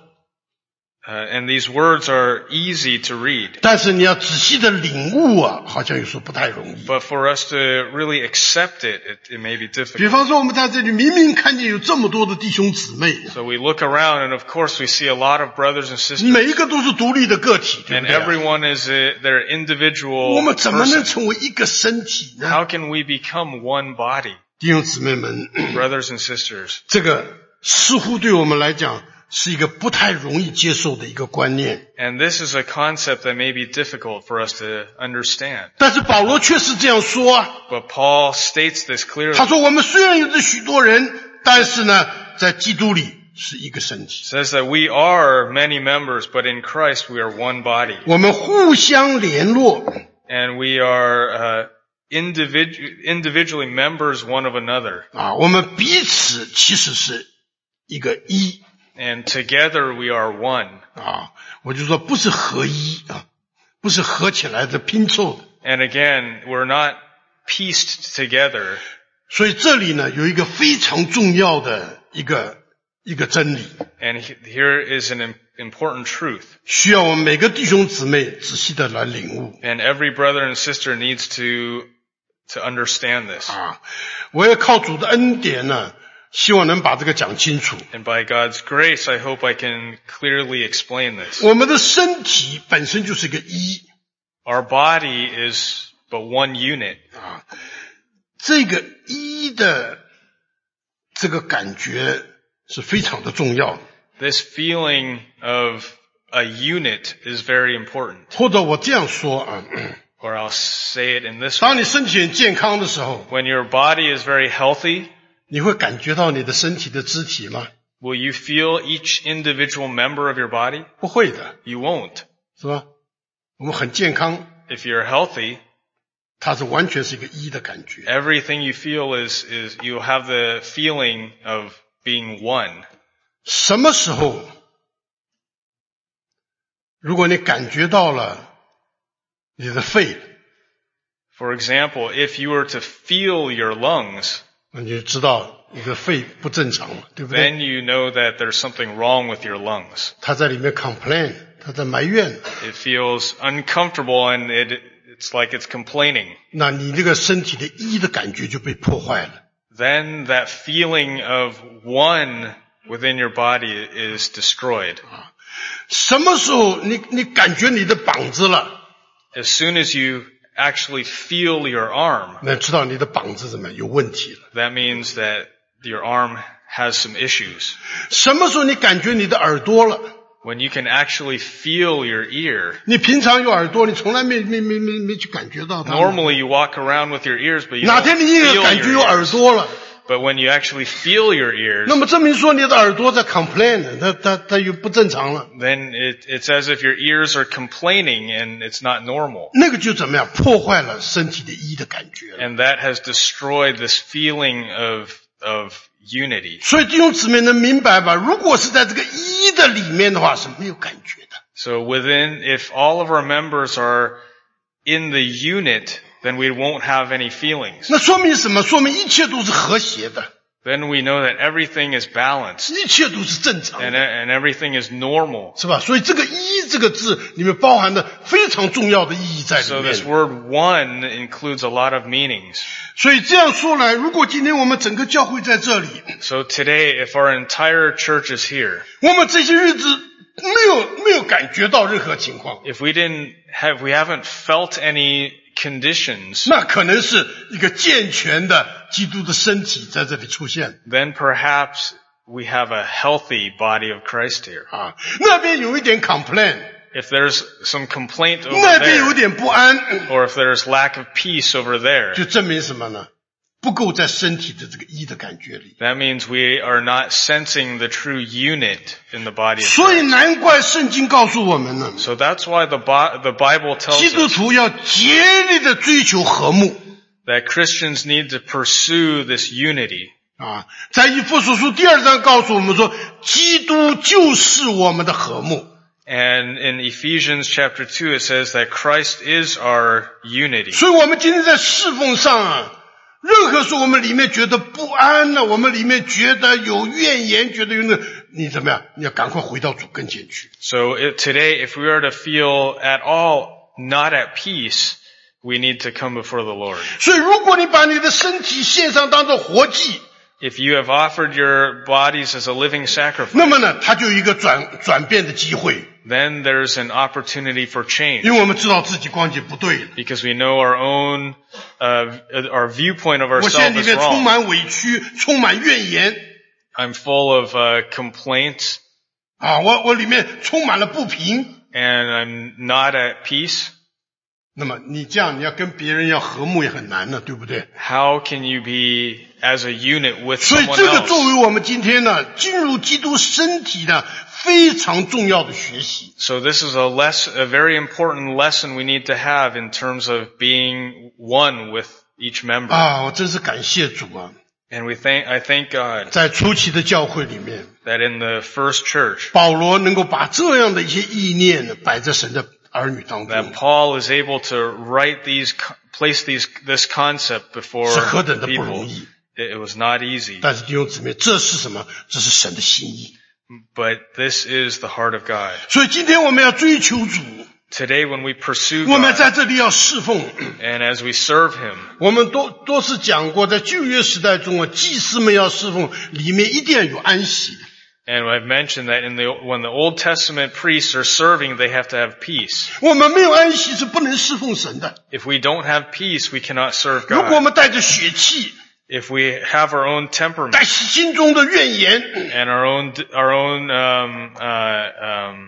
Uh, and these words are easy to read. 但是你要仔细的领悟啊，好像有时候不太容易。 But for us to really accept it, it, it may be 比 difficult. 方说我们在这里明明看见有这么多的弟兄姊妹， So we look around and of course we see a lot of brothers and sisters. 每一个都是独立的个体，对 And 不对啊？ everyone is a, their 我 individual 们怎么能 person. 成为一个身体呢？ How can we become one body? 弟兄姊妹们， Brothers and sisters. 这个似乎对我们来讲是一个不太容易接受的一个观念， And this is a concept that may be difficult for us to understand. 但是保罗却是这样说啊， But Paul states this 他 clearly. 说我们虽然有着许多人，但是呢，在基督里是一个身体， It says that we are many members, but in Christ we are one body. 我们互相联络， And we are uh, individu- individually members one of another. 啊，我们彼此其实是一个一 And together we are one. 啊，我就说不是合一啊，不是合起来的拼凑的。 And again, we're not pieced together. 所以这里呢有一个非常重要的一个一个真理， And he- here is an im- important truth. 需要我们每个弟兄姊妹仔细的来领悟 And every brother and sister needs to, to understand this. 啊。我也靠主的恩典呢，希望能把这个讲清楚。 And by God's grace, I hope I can clearly explain this. 我们的身体本身就是一个一 Our body is but one unit. 啊，这个一的这个感觉是非常的重要的。 This feeling of a unit is very important. 或者我这样说啊， Or I'll say it in this 当 way. 你身体很健康的时候， When your body is very healthy, 你会感觉到你的身体的肢体吗？ will you feel each individual member of your body? 不会的， You won't. 是吧？我们很健康， If you're healthy, 它是完全是一个一的感觉。 everything you feel is, is you have the feeling of being one. 什么时候，如果你感觉到了你的肺， For example, if you were to feel your lungs, 那你就知道你的肺不正常了，对不对？ then you know that there's something wrong with your lungs. 他在里面 complain， 他在埋怨， It feels uncomfortable and it, it's like it's complaining. 那你这个身体的一的感觉就被破坏了。 Then that feeling of one within your body is destroyed. 什么时候你你感觉你的膀子了， As soon as you actually feel your arm, 那知道你的膀子怎么样有问题了。 that means that your arm has some issues. 什么时候你感觉你的耳朵了？ When you can actually feel your ear. 你平常有耳朵，你从来没没没没没去感觉到它。 Normally you walk around with your ears, but you 哪 don't 天你一 feel 感觉有 your 耳 ears. 朵了， But when you actually feel your ears, 那么证明说你的耳朵在 complain， 它它它又不正常了。 then it, it's as if your ears are complaining and it's not normal. 那个就怎么样破坏了身体的一的感觉了。 And that has destroyed this feeling of, of unity. 所以弟兄姊妹能明白吧？如果是在这个一的里面的话，是没有感觉的。 So within, if all of our members are in the unit, then we won't have any feelings. 那说明什么？说明一切都是和谐的， Then we know that everything is balanced 一切都是正常 and, 的， and everything is normal. 是吧？所以这个一这个字里面包含的非常重要的意义在里 So this 面。 word one includes a lot of meanings. 所以这样说来，如果今天我们整个教会在这里， So today, if our entire church is here, 我们这些日子没有没有感觉到任何情况， if we didn't have, we haven't felt any conditions, 那可能是一个健全的基督的身体在这里出现 then perhaps we have a healthy body of Christ here. 啊。那边有一点 complain， If there's some complaint over 那边有 there, 点不安， or if there's lack of peace over there, 就证明什么呢？不够在身体的这个一的感觉里。 that means we are not sensing the true unit in the body of 所以 Christ. 难怪圣经告诉我们呢， So that's why the, Bi- the Bible tells 基督 us 徒要竭力的追求和睦 that Christians need to pursue this unity. 啊。在以弗所书第二章告诉我们说，基督就是我们的和睦。 And in Ephesians chapter two, it says that Christ is our unity. 所以我们今天在侍奉上啊， 任何时候我们里面觉得不安了，我们里面觉得有怨言，觉得有那，你怎么样？你要赶快回到主跟前去。 So it, today, if we are to feel at all not at peace, we need to come before the Lord. 所以如果你把你的身体献上当作活祭， If you have offered your bodies as a living 那 sacrifice, 么呢，它就有一个转转变的机会， then there's an opportunity for change. 因为我们知道自己光景不对了， Because we know our own, uh, our viewpoint of 我现在 ourselves 里 is 面充 wrong. 满委屈，充满怨言 I'm full of uh, complaints 啊，我我里面充满了不平。 and I'm not at peace. 那么你这样，你要跟别人要和睦也很难的，对不对？ How can you be as a unit with 所以 someone 这个作 else? 为我们今天呢进入基督身体的非常重要的学习。 So this is a less, a very important lesson we need to have in terms of being one with each member. 啊，我真是感谢主啊！ And we thank, I thank God 在初期的教会里面， that in the first church, 保罗能够把这样的一些意念呢摆在神的儿女当 that 中， Paul is able to write these, place these, this concept before 是何等的不 people. 容易。 It, it was not easy, 但是弟兄姊妹，这是什么？这是神的心意。 but this is the heart of God. 所以今天我们要追求主， Today when we pursue 我们 God 在这里要侍奉。 and as we serve Him, 我们多多次讲过，在旧约时代中啊，祭司们要侍奉，里面一定要有安息。 and I've mentioned that in the, when the Old Testament priests are serving, they have to have peace. 我们没有安息是不能侍奉神的。 If we don't have peace, we cannot serve 如果我 God. 们带着血气， If we have our own 带 temperament 心中的怨言， and our own, our own, um, uh, um,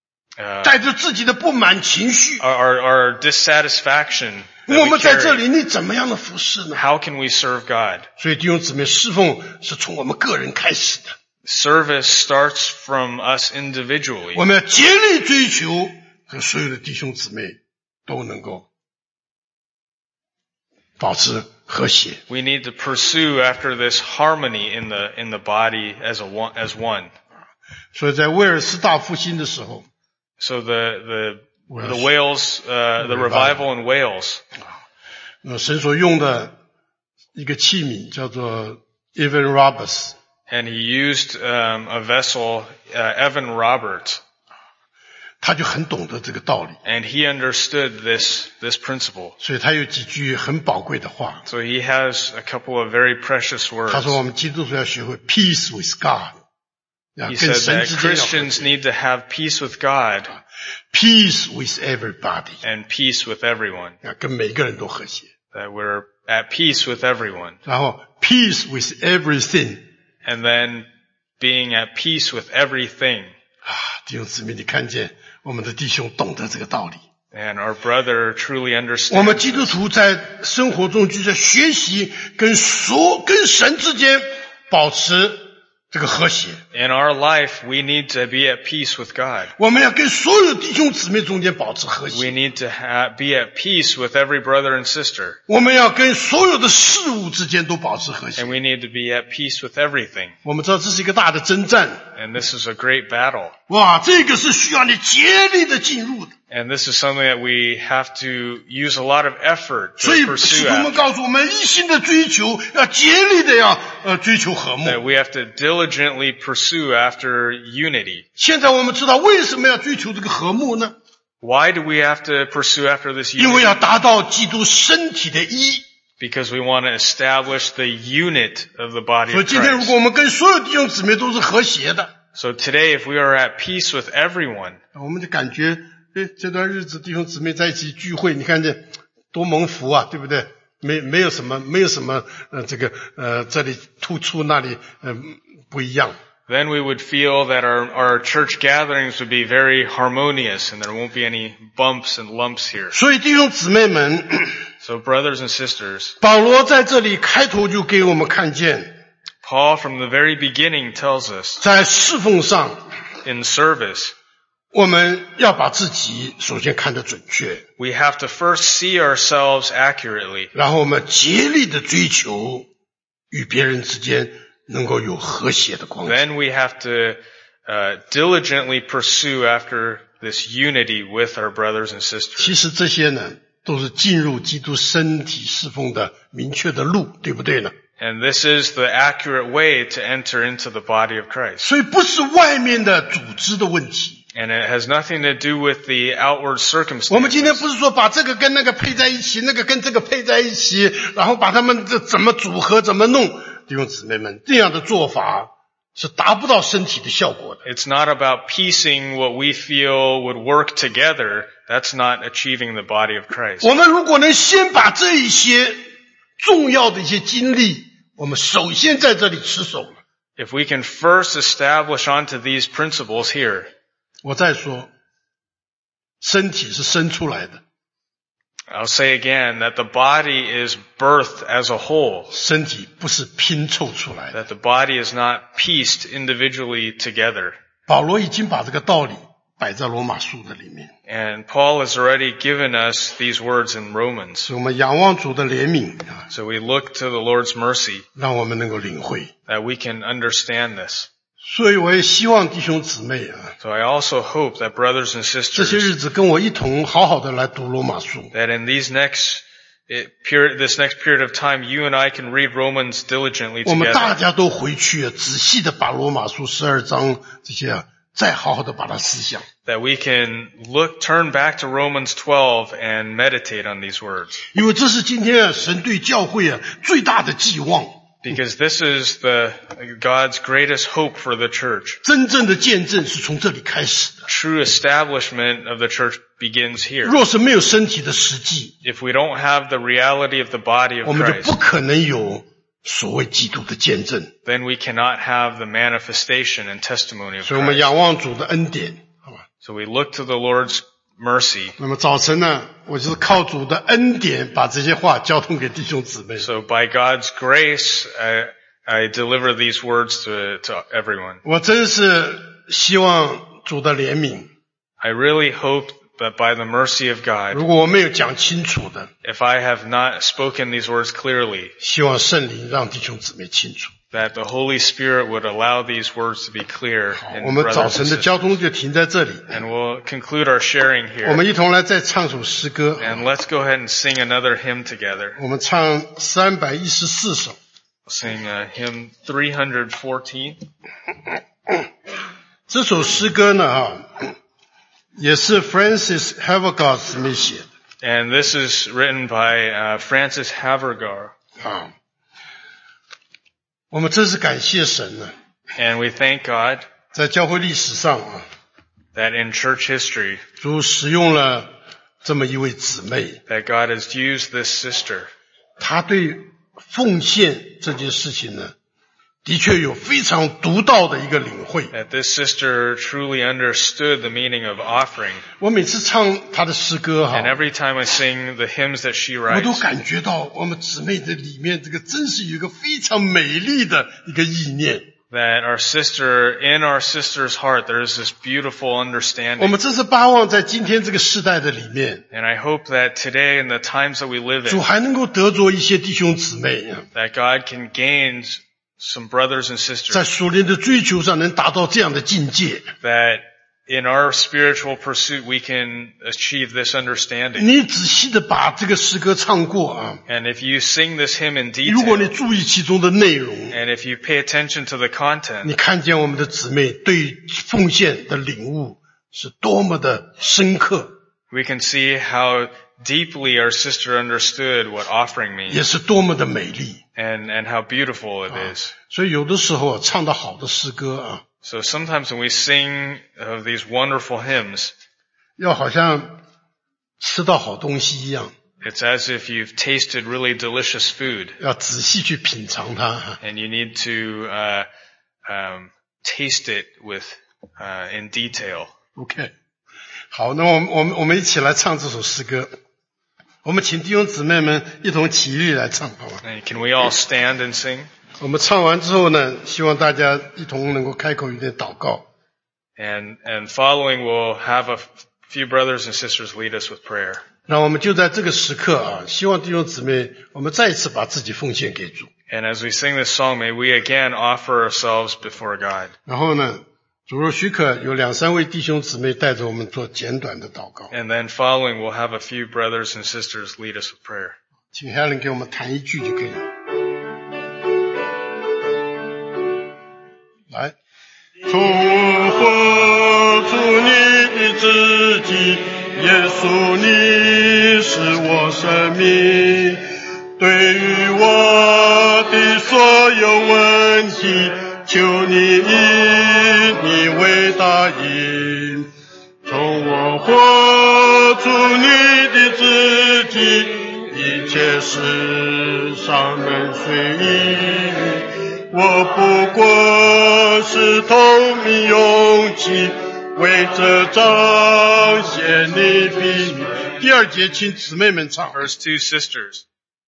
uh, 带着自己的不满情绪， our, our, our dissatisfaction 我 that we 们在这 carry, 里，你怎么样的服侍呢？ how can we serve God? 所以弟兄姊妹，侍奉是从我们个人开始的， Service starts from us individually. 我们要竭力追求，和所有的弟兄姊妹都能够保持和谐。 We need to pursue after this harmony in the, in the body as a one, as one. 所以在威尔斯大复兴的时候， So the, the, Wales. the Wales, uh, the revival in Wales, 那神所用的一个器皿叫做 Evan Roberts， and he used, um, a vessel, uh, Evan Robert, 他就很懂得这个道理， and he understood this, this principle. 所以他有几句很宝贵的话。 So he has a couple of very precious 他 words. 说我们基督徒要学会 peace with God， 要 He 跟 said 神 that 之间要和 Christians 谐 need to have peace with God peace with everybody， and peace with everyone. 要跟每个人都和谐， That we're at peace with everyone. 然后 peace with everything。 And then being at peace with everything. 啊，弟兄姊妹，你看见我们的弟兄懂得这个道理。 And our brother truly 我们 understands 基督 this. 徒在生活中就在学习跟所跟神之间保持这个和谐。 In our life, we need to be at peace with God. 我们要跟所有弟兄姊妹中间保持和 We 谐。 need to ha- be at peace with every brother and sister. 我们要跟所有的事物之间都保持和谐 And。we need to be at peace with everything. 我们知道这是一个大的征战， And this is a great battle. 哇，这个是需要你竭力的进入的。 And this is something that we have to use a lot of effort 所 to 以 pursue 使徒们 after. 告诉我们，一心的追求，要竭力的要呃追求和睦。 That we have to diligently pursue after unity. 现在我们知道为什么要追求这个和睦呢？ Why do we have to pursue after this 因为 unity? 要达到基督身体的一。 Because we want to establish the unit of the body 所以 of 今天如 Christ. 果我们跟所有弟兄姊妹都是和谐的， So today, if we are at peace with everyone, 我们就感觉，哎，这段日子弟兄姊妹在一起聚会，你看这多蒙福啊，对不对？没没有什么，没有什么，呃，这个呃，这里突出那里，呃，不一样。 then we would feel that our, our church gatherings would be very harmonious and there won't be any bumps and lumps here. 所以弟兄姊妹们， So brothers and sisters, 保罗在这里开头就给我们看见， Paul from the very beginning tells us 在侍奉上， in service, 我们要把自己首先看得准确， we have to first see ourselves accurately. 然后我们竭力的追求与别人之间能够有和谐的关系。 Then we have to uh, diligently pursue after this unity with our brothers and 其 sisters. 实这些呢， 都是进入基督身体侍奉的明确的路，对不对呢？ And this is the accurate way to enter into the body of Christ. 所以不是外面的组织的问题。 And it has nothing to do with the outward 我们今天 circumstances. 不是说把这个跟那个配在一起，那个跟这个配在一起，然后把他们这怎么组合怎么弄，弟兄姊妹们，这样的做法是达不到身体的效果的。 It's not about piecing what we feel would work together. That's not achieving the body of Christ. 我们如果能先把这一些重要的一些经历，我们首先在这里持守了。 If we can first establish onto these principles here, 我再说，身体是生出来的， I'll say again that the body is birthed as a whole, 身体不是拼凑出来的。 that the body is not pieced individually together. 保罗已经把这个道理摆在罗马书的里面， And Paul has already given us these words in Romans. 所以我们仰望主的怜悯啊， So we look to the Lord's mercy 让我们能够领会。 that we can understand this. 所以我也希望弟兄姊妹啊， So I also hope that brothers and 这些 sisters, 日子跟我一同好好的来读罗马书。 that in these next it, period, this next period of time, you and I can read Romans diligently 我们大 together. 家都回去啊，仔细的把罗马书十二章这些啊，再好好的把它思想。 That we can look, turn back to Romans twelve and meditate on these words. 因为这是今天啊神对教会啊最大的寄望， Because this is the God's greatest hope for the church. 真正的见证是从这里开始的。 True establishment of the church begins here. 若是没有身体的实际， If we don't have the reality of the body of 我们就 Christ, 不可能有所谓基督的见证。 then we cannot have the manifestation and testimony of 所以我们 Christ. 仰望主的恩典，好吧？ So we look to the Lord's mercy. 那么早晨呢，我就是靠主的恩典把这些话交通给弟兄姊妹。 So by God's grace, I, I deliver these words to, to everyone. 我真是希望主的怜悯， I really hope that by the mercy of God, 如果我没有讲清楚的， if I have not spoken these words clearly, 希望圣灵让弟兄姊妹清楚。 that the Holy Spirit would allow these words to be clear 好， in 我们早 brothers 晨 and 的 sisters. 交通就停在这里， And we'll conclude our sharing 我 here. 们一同来再唱首诗歌。 And let's go ahead and sing another hymn together. 我们唱三百一十四首。 We'll sing uh, hymn three fourteen. 这首诗歌呢，啊，也是 Francis Havergal 姊妹写的 And this is written by uh, Francis Havergar. 啊。我们真是感谢神呢， And we thank God 在教会历史上啊， that in church history, 主使用了这么一位姊妹， that God has used this sister. 她对奉献这件事情呢，的确有非常独到的一个领会。 That this sister truly understood the meaning of offering. 我每次唱她的诗歌哈 And，every time I sing the hymns that she 我都 writes, 感觉到我们姊妹的里面，这个真是有一个非常美丽的一个意念。 that our sister, in our sister's heart, there is this beautiful 我 understanding. 们真是巴望在今天这个世代的里面， And I hope that today in the times that we live 主 in, 还能够得着一些弟兄姊妹， that God can gain some brothers and 在 sisters, 属灵的追求上能达到这样的境界。 that in our spiritual pursuit we can achieve this understanding. 你仔细的把这个诗歌唱过啊， And if you sing this hymn in 如果你 detail, 注意其中的内容， and if you pay attention to the 你 content, 看见我们的姊妹对奉献的领悟是多么的深刻， we can see how deeply our sister understood what offering 也 means 是多么的美丽。 and, and how beautiful it is. 所以有的时候唱得好的诗歌啊， So sometimes when we sing of these wonderful hymns, 要好像吃到好东西一样， it's as if you've tasted really delicious food 要仔细去品尝它啊。 and you need to uh, um, taste it with uh, in detail. OK， 好，那我们我们我们一起来唱这首诗歌。我们请弟兄姊妹们一同起立来唱，好吧？ And can we all stand and sing? 我们唱完之后呢，希望大家一同能够开口有点祷告。 And and following, we'll have a few brothers and sisters lead us with prayer. 那我们就在这个时刻啊，希望弟兄姊妹，我们再一次把自己奉献给主。 And as we sing this song, may we again offer ourselves before God. 然后呢， 主若许可，有两三位弟兄姊妹带着我们做简短的祷告。 And then following, we'll have a few brothers and sisters lead us with prayer. 请 Helen 给我们弹一句就可以了。来，祝福主你的自己，耶稣你是我生命，对于我的所有问题，求你以你为答应，从我活出你的自己，一切世上能随意，我不过是透明勇气，为着彰显你的名。第二节请姊妹们唱。 Verse two, sisters.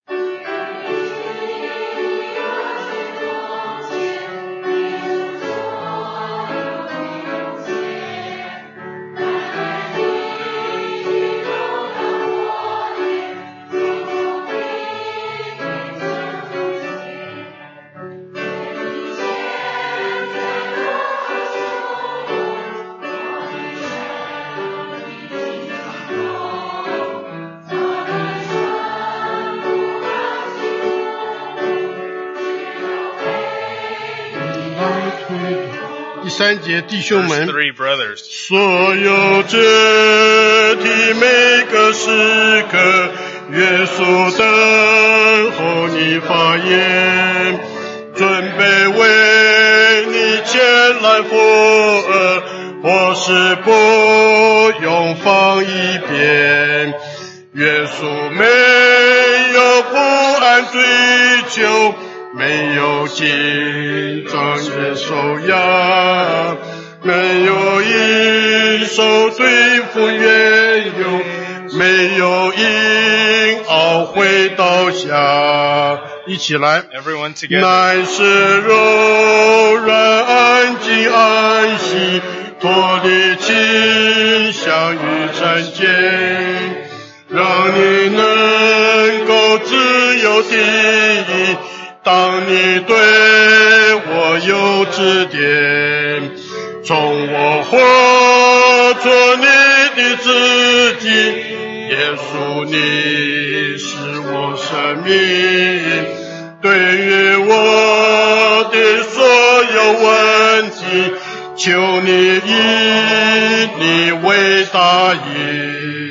第三节弟兄 Verse 们， three, brothers. 所有这的每个时刻，耶稣等候你发言，准备为你前来负軛，或是不用放一边。耶稣没有不安追求，没有紧张也受压，没有一手对付缘由，没有因懊悔倒下。一起来， Everyone together. 乃是柔软安静安息，脱离倾向与战争，让你能够自由定义。当你对我有指点，从我活出你的自己，耶稣你是我生命，对于我的所有问题，求你以你为答应。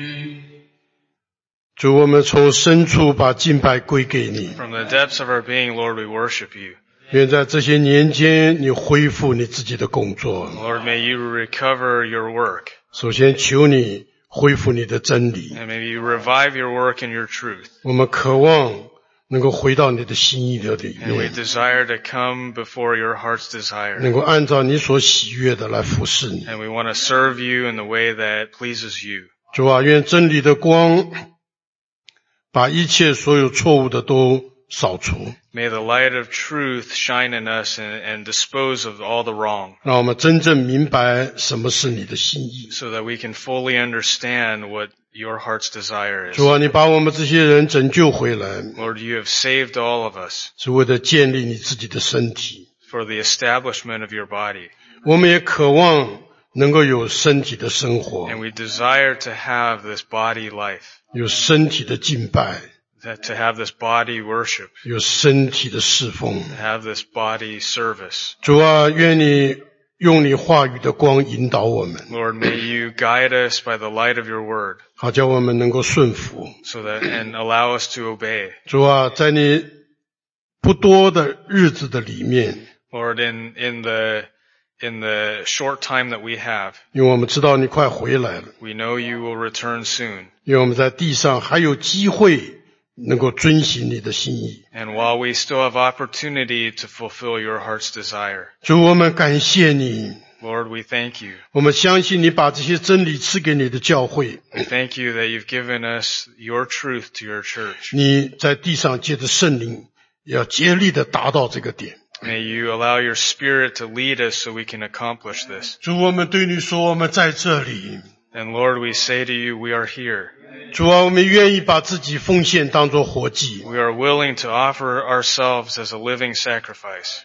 主，我们从深处把敬拜归给你， From the depths of our being, Lord, we worship you. 愿在这些年间你恢复你自己的工作。 Lord, may you recover your work. 首先求你恢复你的真理， And may you revive your work and your truth. 我们渴望能够回到你的心意的里 And we 面， desire to come before your heart's desire. 能够按照你所喜悦的来服侍你。 And we want to serve you in the way that pleases you. 主啊，愿真理的光把一切所有错误的都扫除， May the light of truth shine in us and, and dispose of all the wrong, 让我们真正明白什么是你的心意。 so that we can fully understand what your heart's desire is. 主啊，你把我们这些人拯救回来， Lord, you have saved all of us 是为了建立你自己的身体。 for the establishment of your body. 我们也渴望能够有身体的生活， And we desire to have this body life, 有身体的敬拜， that to have this body worship, 有身体的侍奉。 to have this body service. 主啊，愿你用你话语的光引导我们， Lord, may you guide us by the light of your word, 好叫我们能够顺服。 so that and allow us to obey. 主啊，在你不多的日子的里面， Lord, in, in the in the short time that we have, 因为我们知道你快回来了， we know you will return soon. 因为我们在地上还有机会能够遵行你的心意。 And while we still have opportunity to fulfill your heart's desire, 主，我们感谢你， Lord, we thank you. 我们相信你把这些真理赐给你的教会， We thank you that you've given us your truth to your church. 你在地上借着圣灵要竭力的达到这个点。 May you allow your spirit to lead us so we can accomplish this. 主，我们对你说，我们在这里。 And Lord, we say to you, we are here. 主啊，我们愿意把自己奉献当作活祭。 We are willing to offer ourselves as a living sacrifice.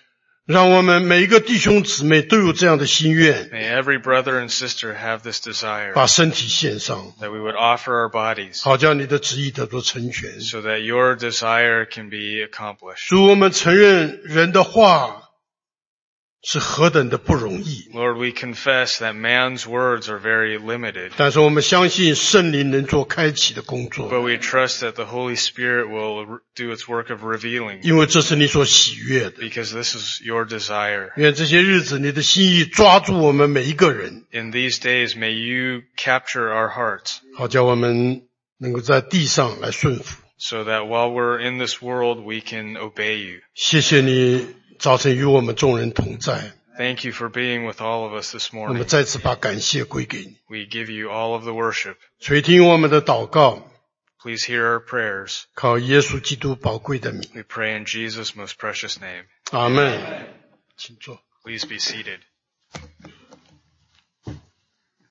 让我们每一个弟兄姊妹都有这样的心愿， May every brother and sister have this desire 把身体献上， that we would offer our bodies 好叫你的旨意得到成全。 so that your desire can be accomplished. 主，我们承认人的话是何等的不容易， Lord, we confess that man's words are very limited, 但是我们相信圣灵能做开启的工作， but we trust that the Holy Spirit will re- do its work of revealing 因为这是你所喜悦的。 because this is your desire. 愿这些日子你的心意抓住我们每一个人， In these days, may you capture our hearts 好叫我们能够在地上来顺服。 so that while we're in this world, we can obey you. 谢谢你早晨与我们众人同在， Thank you for being with all of us this 我们 morning. 再次把感谢归给你， We give you all of the worship. 垂听我们的祷告， Please hear our prayers. 靠耶稣基督宝贵的名， We pray in Jesus' most precious name. 阿门。请坐。 Please be seated.